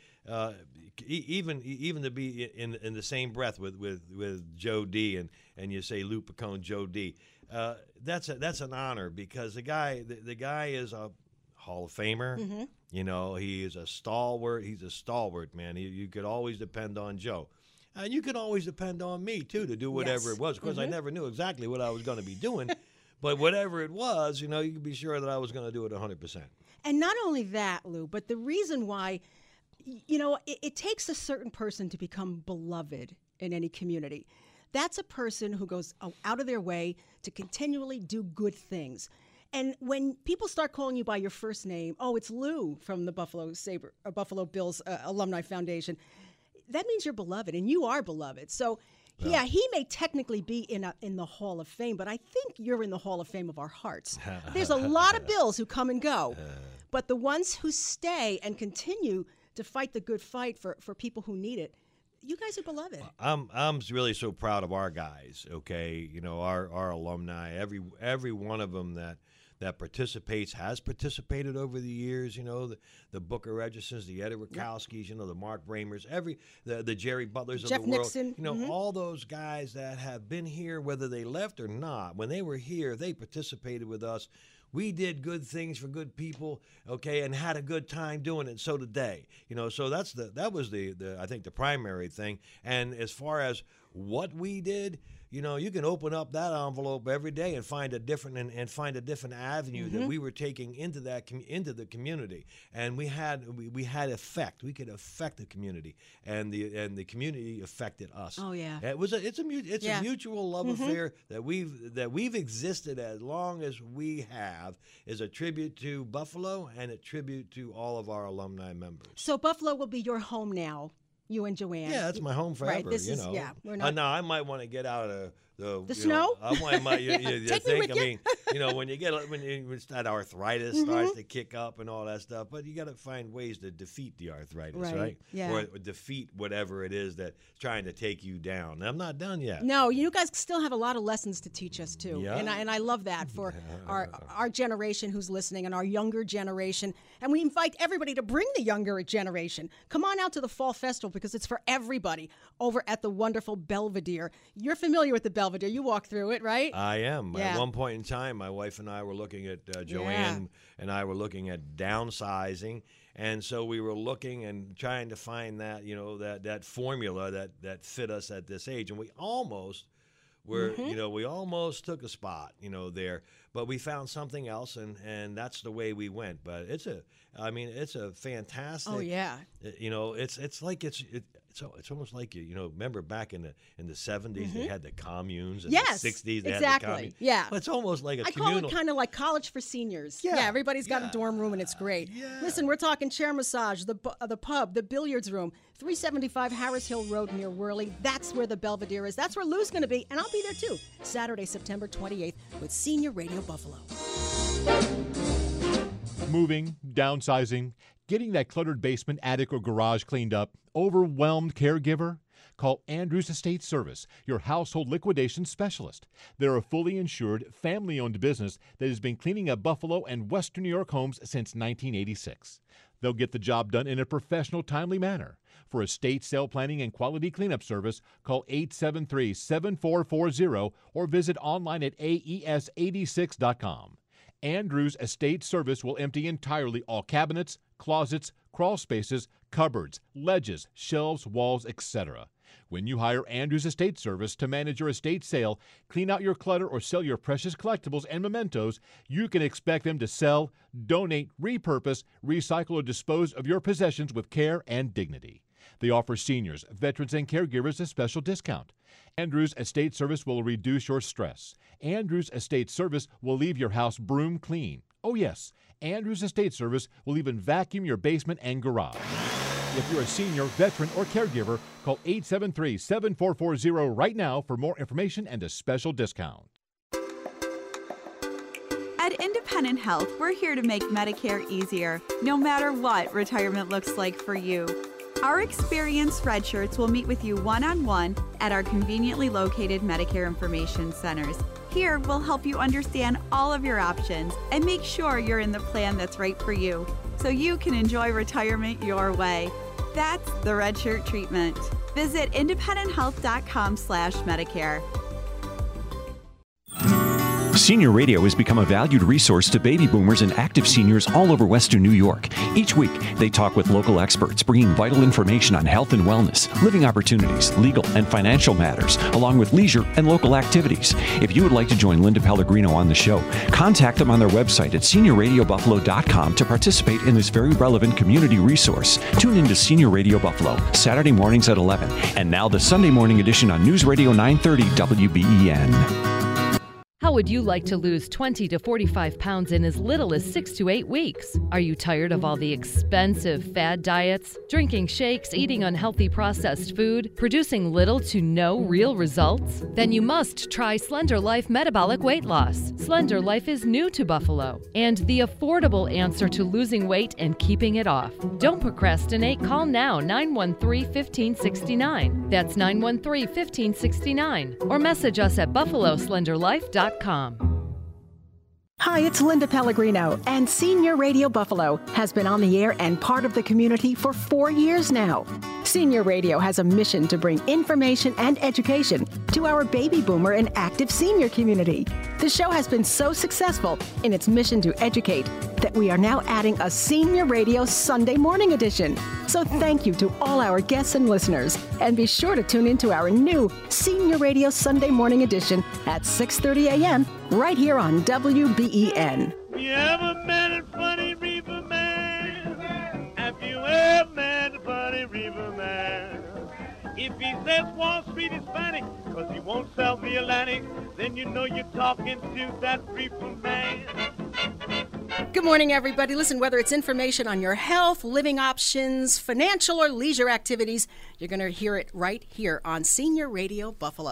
even to be in the same breath with Joe D and you say Lou Picone, Joe D. That's an honor because the guy is a Hall of Famer. Mm-hmm. He is a stalwart. He's a stalwart, man. You could always depend on Joe. And you can always depend on me, too, to do whatever it was. Because I never knew exactly what I was going to be doing. But whatever it was, you can be sure that I was going to do it 100%. And not only that, Lou, but the reason why, it takes a certain person to become beloved in any community. That's a person who goes out of their way to continually do good things. And when people start calling you by your first name, it's Lou from the Buffalo Bills Alumni Foundation, that means you're beloved, and you are beloved. So, yeah, he may technically be in the Hall of Fame, but I think you're in the Hall of Fame of our hearts. There's a lot of Bills who come and go, but the ones who stay and continue to fight the good fight for people who need it, you guys are beloved. I'm really so proud of our guys. Okay, our alumni, every one of them that has participated over the years. The Booker Edgersons, the Eddie Rakowskis, the Mark Bramers, the Jerry Butlers Jeff of the world. Nixon. All those guys that have been here, whether they left or not, when they were here, they participated with us. We did good things for good people, okay, and had a good time doing it. And so did they, So that was the I think the primary thing. And as far as what we did, you can open up that envelope every day and find a different avenue that we were taking into the community, and we had effect. We could affect the community, and the community affected us. Oh yeah, it's a mutual love affair that we've existed as long as we have, is a tribute to Buffalo and a tribute to all of our alumni members. So Buffalo will be your home now. You and Joanne. Yeah, that's my home forever. Right, we're not. Now I might want to get out The snow? I want my, you Take me with I mean, when you get when that arthritis starts to kick up and all that stuff, but you got to find ways to defeat the arthritis, right? Yeah. Or defeat whatever it is that's trying to take you down. I'm not done yet. No, you guys still have a lot of lessons to teach us too, Yeah. and I love that for our generation who's listening and our younger generation. And we invite everybody to bring the younger generation. Come on out to the Fall Festival because it's for everybody over at the wonderful Belvedere. You're familiar with the Belvedere. You walk through it, right? I am. Yeah. At one point in time, my wife and I were looking at, Joanne and I were looking at downsizing. And so we were looking and trying to find that, that formula that fit us at this age. And we almost we almost took a spot, there. But we found something else, and that's the way we went. But it's a fantastic. Oh yeah. It's like it's almost like remember back in the 70s they had the communes, and the 60s they had the communes. Yeah. Well, it's almost like a I communal. call it kind of like college for seniors. Yeah, everybody's got a dorm room and it's great. Listen, we're talking chair massage, the pub, the billiards room, 375 Harris Hill Road near Worley. That's where the Belvedere is. That's where Lou's going to be, and I'll be there too. Saturday, September 28th with Senior Radio Buffalo. Moving, downsizing, getting that cluttered basement, attic, or garage cleaned up, overwhelmed caregiver? Call Andrews Estate Service, your household liquidation specialist. They're a fully insured, family-owned business that has been cleaning up Buffalo and Western New York homes since 1986. They'll get the job done in a professional, timely manner. For estate sale planning and quality cleanup service, call 873-7440 or visit online at aes86.com. Andrews Estate Service will empty entirely all cabinets, closets, crawl spaces, cupboards, ledges, shelves, walls, etc. When you hire Andrews Estate Service to manage your estate sale, clean out your clutter, or sell your precious collectibles and mementos, you can expect them to sell, donate, repurpose, recycle, or dispose of your possessions with care and dignity. They offer seniors, veterans, and caregivers a special discount. Andrews Estate Service will reduce your stress. Andrews Estate Service will leave your house broom clean. Oh yes, Andrews Estate Service will even vacuum your basement and garage. If you're a senior, veteran, or caregiver, call 873-7440 right now for more information and a special discount. At Independent Health, we're here to make Medicare easier, no matter what retirement looks like for you. Our experienced redshirts will meet with you one-on-one at our conveniently located Medicare Information Centers. Here, we'll help you understand all of your options and make sure you're in the plan that's right for you, so you can enjoy retirement your way. That's the redshirt treatment. Visit independenthealth.com/Medicare. Senior Radio has become a valued resource to baby boomers and active seniors all over Western New York. Each week, they talk with local experts, bringing vital information on health and wellness, living opportunities, legal and financial matters, along with leisure and local activities. If you would like to join Linda Pellegrino on the show, contact them on their website at seniorradiobuffalo.com to participate in this very relevant community resource. Tune in to Senior Radio Buffalo, Saturday mornings at 11, and now the Sunday morning edition on News Radio 930 WBEN. How would you like to lose 20 to 45 pounds in as little as 6 to 8 weeks? Are you tired of all the expensive fad diets, drinking shakes, eating unhealthy processed food, producing little to no real results? Then you must try Slender Life Metabolic Weight Loss. Slender Life is new to Buffalo and the affordable answer to losing weight and keeping it off. Don't procrastinate. Call now, 913-1569. That's 913-1569. Or message us at buffaloslenderlife.com. Hi, it's Linda Pellegrino, and Senior Radio Buffalo has been on the air and part of the community for 4 years now. Senior Radio has a mission to bring information and education to our baby boomer and active senior community. The show has been so successful in its mission to educate that we are now adding a Senior Radio Sunday morning edition. So thank you to all our guests and listeners, and be sure to tune into our new Senior Radio Sunday morning edition at 6:30 a.m. right here on WBEN. You ever met a funny reefer man? Have you ever met a funny reefer man? If he says Wall Street is funny, cause he won't sell the Atlantic, then you know you're talking to that reefer man. Good morning, everybody. Listen, whether it's information on your health, living options, financial or leisure activities, you're going to hear it right here on Senior Radio Buffalo.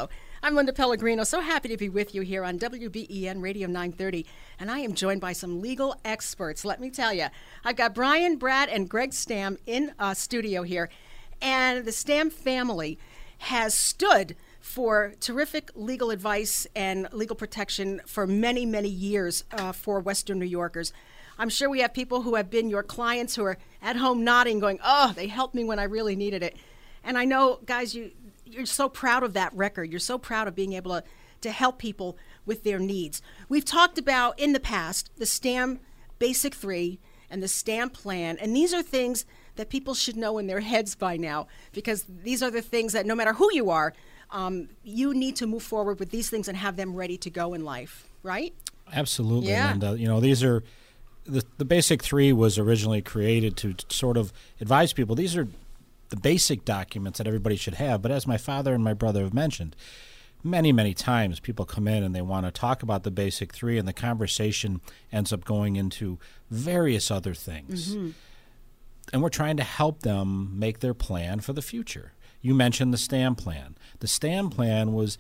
I'm Linda Pellegrino. So happy to be with you here on WBEN Radio 930. And I am joined by some legal experts, let me tell you. I've got Brian, Brad, and Greg Stam in studio here. And the Stam family has stood for terrific legal advice and legal protection for many, many years for Western New Yorkers. I'm sure we have people who have been your clients who are at home nodding, going, oh, they helped me when I really needed it. And I know, guys, you're so proud of that record. You're so proud of being able to help people with their needs. We've talked about, in the past, the STAM Basic 3 and the STAM Plan. And these are things that people should know in their heads by now, because these are the things that no matter who you are, you need to move forward with these things and have them ready to go in life, right? Absolutely. Yeah. And, these are the Basic 3 was originally created to sort of advise people. These are the basic documents that everybody should have. But as my father and my brother have mentioned, many, many times people come in and they want to talk about the Basic 3, and the conversation ends up going into various other things. Mm-hmm. And we're trying to help them make their plan for the future. You mentioned the STAM Plan. The STAM Plan was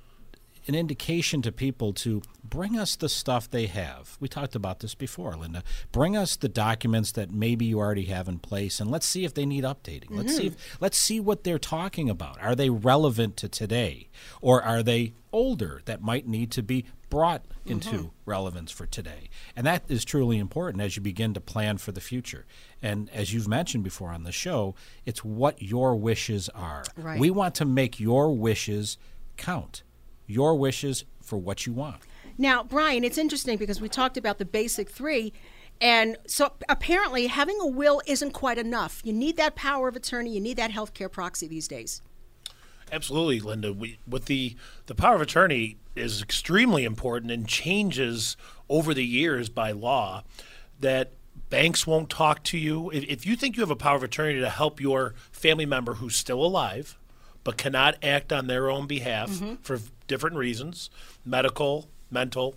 an indication to people to bring us the stuff they have. We talked about this before, Linda. Bring us the documents that maybe you already have in place, and let's see if they need updating. Mm-hmm. Let's see what they're talking about. Are they relevant to today, or are they older that might need to be brought into relevance for today? And that is truly important as you begin to plan for the future. And as you've mentioned before on the show, it's what your wishes are. Right. We want to make your wishes count. Your wishes for what you want. Now, Brian, it's interesting because we talked about the Basic 3, and so apparently having a will isn't quite enough. You need that power of attorney. You need that healthcare proxy these days. Absolutely, Linda. With the power of attorney is extremely important and changes over the years by law, that banks won't talk to you. If you think you have a power of attorney to help your family member who's still alive but cannot act on their own behalf for different reasons, medical, mental,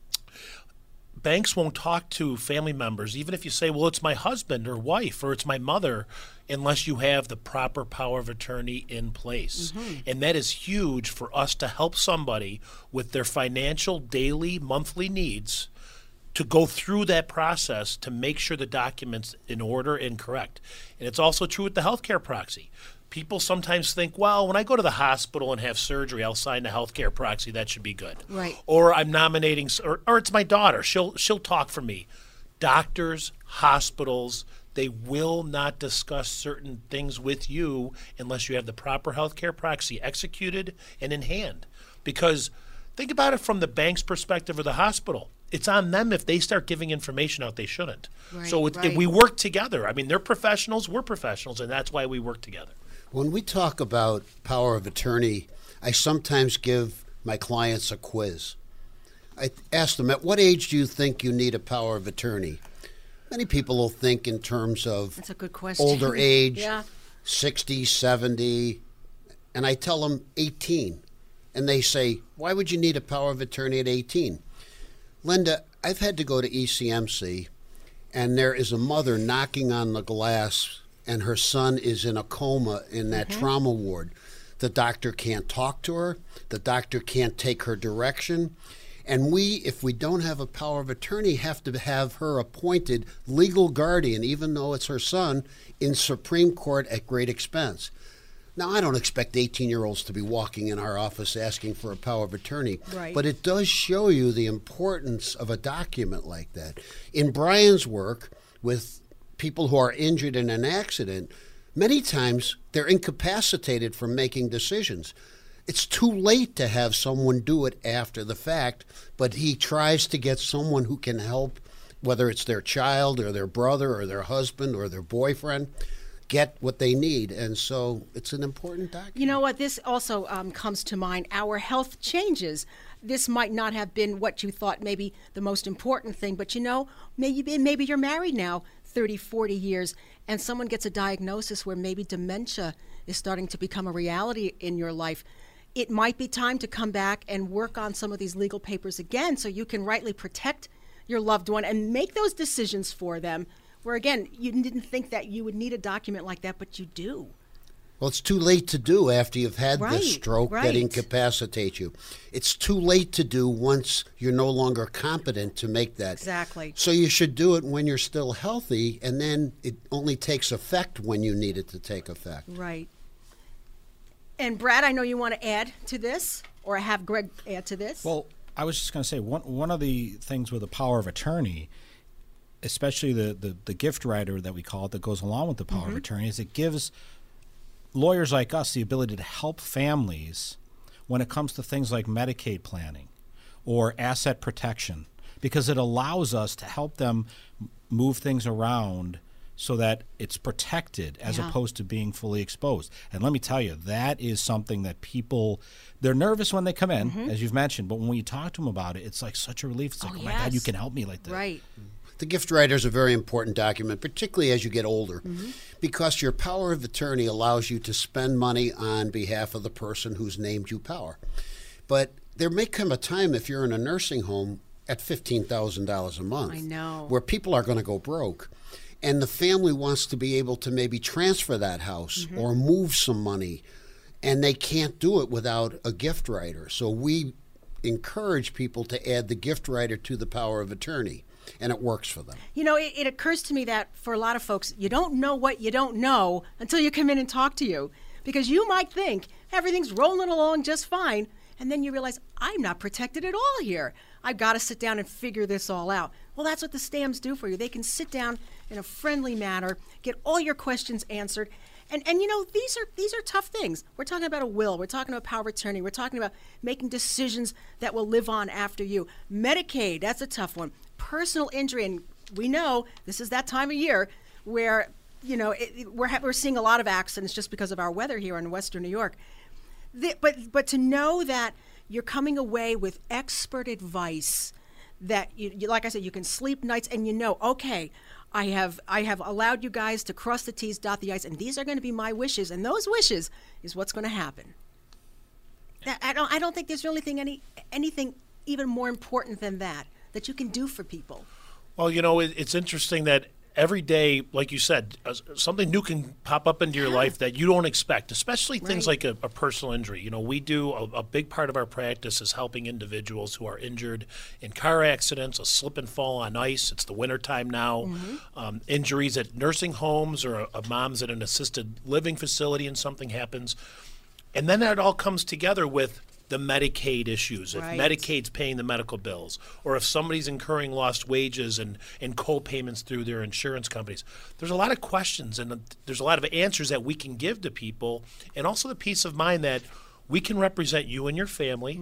banks won't talk to family members, even if you say, well, it's my husband or wife or it's my mother, unless you have the proper power of attorney in place. And that is huge for us to help somebody with their financial, daily, monthly needs to go through that process to make sure the document's in order and correct. And it's also true with the healthcare proxy. People sometimes think, well, when I go to the hospital and have surgery, I'll sign the healthcare proxy. That should be good. Right. Or I'm nominating, or it's my daughter. She'll talk for me. Doctors, hospitals, they will not discuss certain things with you unless you have the proper healthcare proxy executed and in hand. Because think about it from the bank's perspective or the hospital. It's on them if they start giving information out they shouldn't. Right, so we work together. I mean, they're professionals, we're professionals, and that's why we work together. When we talk about power of attorney, I sometimes give my clients a quiz. I ask them, at what age do you think you need a power of attorney? Many people will think in terms of That's a good question. older age, Yeah. 60, 70, and I tell them 18. And they say, why would you need a power of attorney at 18? Linda, I've had to go to ECMC, and there is a mother knocking on the glass, and her son is in a coma in that trauma ward. The doctor can't talk to her. The doctor can't take her direction. And we, if we don't have a power of attorney, have to have her appointed legal guardian, even though it's her son, in Supreme Court at great expense. Now, I don't expect 18-year-olds to be walking in our office asking for a power of attorney, Right. but it does show you the importance of a document like that. In Brian's work with people who are injured in an accident, many times they're incapacitated from making decisions. It's too late to have someone do it after the fact, but he tries to get someone who can help, whether it's their child or their brother or their husband or their boyfriend, get what they need. And so it's an important document. You know what? This also comes to mind. Our health changes. This might not have been what you thought maybe the most important thing, but maybe you're married now 30, 40 years, and someone gets a diagnosis where maybe dementia is starting to become a reality in your life. It might be time to come back and work on some of these legal papers again so you can rightly protect your loved one and make those decisions for them, where, again, you didn't think that you would need a document like that, but you do. Well, it's too late to do after you've had Right, this stroke right. that incapacitates you. It's too late to do once you're no longer competent to make that. Exactly. So you should do it when you're still healthy, and then it only takes effect when you need it to take effect. Right. And Brad, I know you want to add to this, or have Greg add to this. Well, I was just going to say, one of the things with the power of attorney, especially the gift writer that we call it that goes along with the power of attorney, is it gives lawyers like us the ability to help families when it comes to things like Medicaid planning or asset protection, because it allows us to help them move things around so that it's protected as opposed to being fully exposed. And let me tell you, that is something that people, they're nervous when they come in, as you've mentioned, but when you talk to them about it, it's like such a relief. It's like, oh my God, you can help me like that. Right. The gift writer is a very important document, particularly as you get older, because your power of attorney allows you to spend money on behalf of the person who's named you power. But there may come a time, if you're in a nursing home, at $15,000 a month, I know, where people are going to go broke. And the family wants to be able to maybe transfer that house or move some money, and they can't do it without a gift writer. So we encourage people to add the gift writer to the power of attorney, and it works for them. You know, it occurs to me that for a lot of folks, you don't know what you don't know until you come in and talk to you, because you might think everything's rolling along just fine, and then you realize, I'm not protected at all here. I've got to sit down and figure this all out. Well, that's what the STAMs do for you. They can sit down in a friendly manner, get all your questions answered. And you know, these are tough things. We're talking about a will. We're talking about power of attorney. We're talking about making decisions that will live on after you. Medicaid, that's a tough one. Personal injury, and we know this is that time of year where, you know, we're seeing a lot of accidents just because of our weather here in Western New York. But to know that you're coming away with expert advice, that you like I said, you can sleep nights, and you know, okay, I have allowed you guys to cross the T's, dot the I's, and these are going to be my wishes, and those wishes is what's going to happen. I don't think there's really anything even more important than that you can do for people. Well, you know, it's interesting that every day, like you said, something new can pop up into your life that you don't expect, especially things like a personal injury. You know, we do a big part of our practice is helping individuals who are injured in car accidents, a slip and fall on ice. It's the wintertime now. Injuries at nursing homes or a mom's at an assisted living facility and something happens. And then that all comes together with the Medicaid issues, if Medicaid's paying the medical bills, or if somebody's incurring lost wages and co-payments through their insurance companies. There's a lot of questions, and there's a lot of answers that we can give to people, and also the peace of mind that we can represent you and your family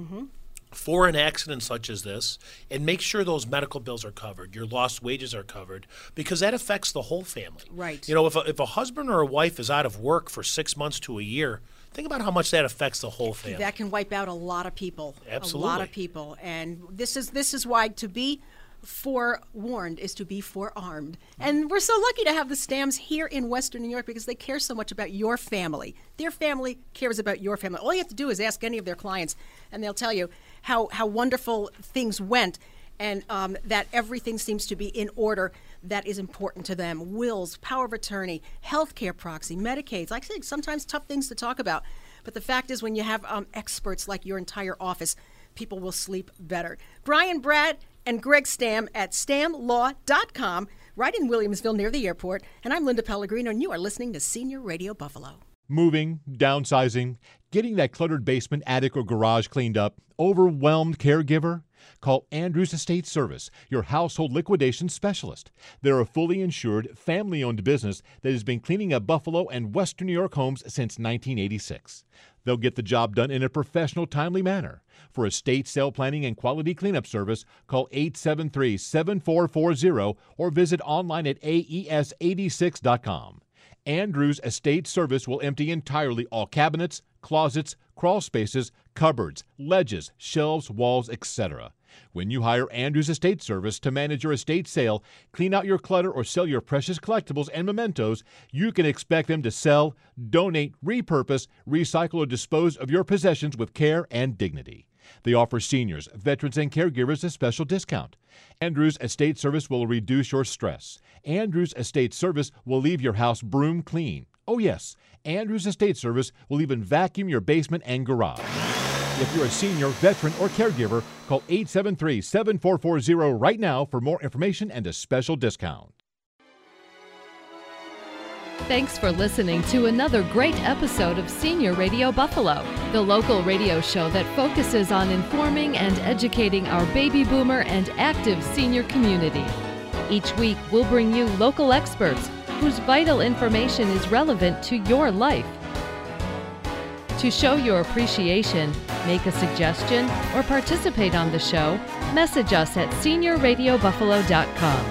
for an accident such as this, and make sure those medical bills are covered, your lost wages are covered, because that affects the whole family. Right. You know, if a husband or a wife is out of work for 6 months to a year, think about how much that affects the whole family. That can wipe out a lot of people. Absolutely. A lot of people. And this is why to be forewarned is to be forearmed. And we're so lucky to have the STAMs here in Western New York because they care so much about your family. Their family cares about your family. All you have to do is ask any of their clients, and they'll tell you how wonderful things went, and that everything seems to be in order that is important to them. Wills, power of attorney, healthcare proxy, Medicaid. Like I said, sometimes tough things to talk about. But the fact is, when you have experts like your entire office, people will sleep better. Brian, Brad, and Greg Stam at stamlaw.com, right in Williamsville near the airport. And I'm Linda Pellegrino, and you are listening to Senior Radio Buffalo. Moving, downsizing, getting that cluttered basement, attic, or garage cleaned up, overwhelmed caregiver? Call Andrews Estate Service, your household liquidation specialist. They're a fully insured, family-owned business that has been cleaning up Buffalo and Western New York homes since 1986. They'll get the job done in a professional, timely manner. For estate sale planning and quality cleanup service, call 873-7440 or visit online at aes86.com. Andrews Estate Service will empty entirely all cabinets, closets, crawl spaces, cupboards, ledges, shelves, walls, etc. When you hire Andrews Estate Service to manage your estate sale, clean out your clutter, or sell your precious collectibles and mementos, you can expect them to sell, donate, repurpose, recycle, or dispose of your possessions with care and dignity. They offer seniors, veterans, and caregivers a special discount. Andrews Estate Service will reduce your stress. Andrews Estate Service will leave your house broom clean. Oh yes, Andrews Estate Service will even vacuum your basement and garage. If you're a senior, veteran, or caregiver, call 873-7440 right now for more information and a special discount. Thanks for listening to another great episode of Senior Radio Buffalo, the local radio show that focuses on informing and educating our baby boomer and active senior community. Each week, we'll bring you local experts whose vital information is relevant to your life. To show your appreciation, make a suggestion, or participate on the show, message us at seniorradiobuffalo.com.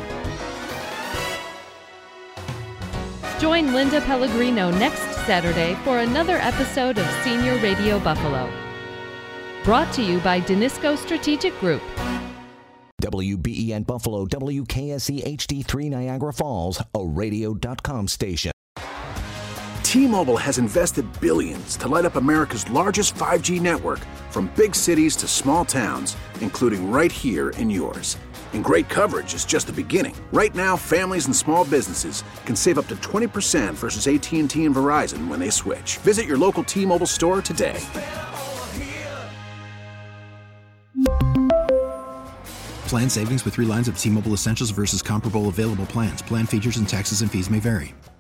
Join Linda Pellegrino next Saturday for another episode of Senior Radio Buffalo. Brought to you by Danisco Strategic Group. WBEN Buffalo, WKSE HD3 Niagara Falls, a radio.com station. T-Mobile has invested billions to light up America's largest 5G network, from big cities to small towns, including right here in yours. And great coverage is just the beginning. Right now, families and small businesses can save up to 20% versus AT&T and Verizon when they switch. Visit your local T-Mobile store today. Plan savings with 3 lines of T-Mobile Essentials versus comparable available plans. Plan features and taxes and fees may vary.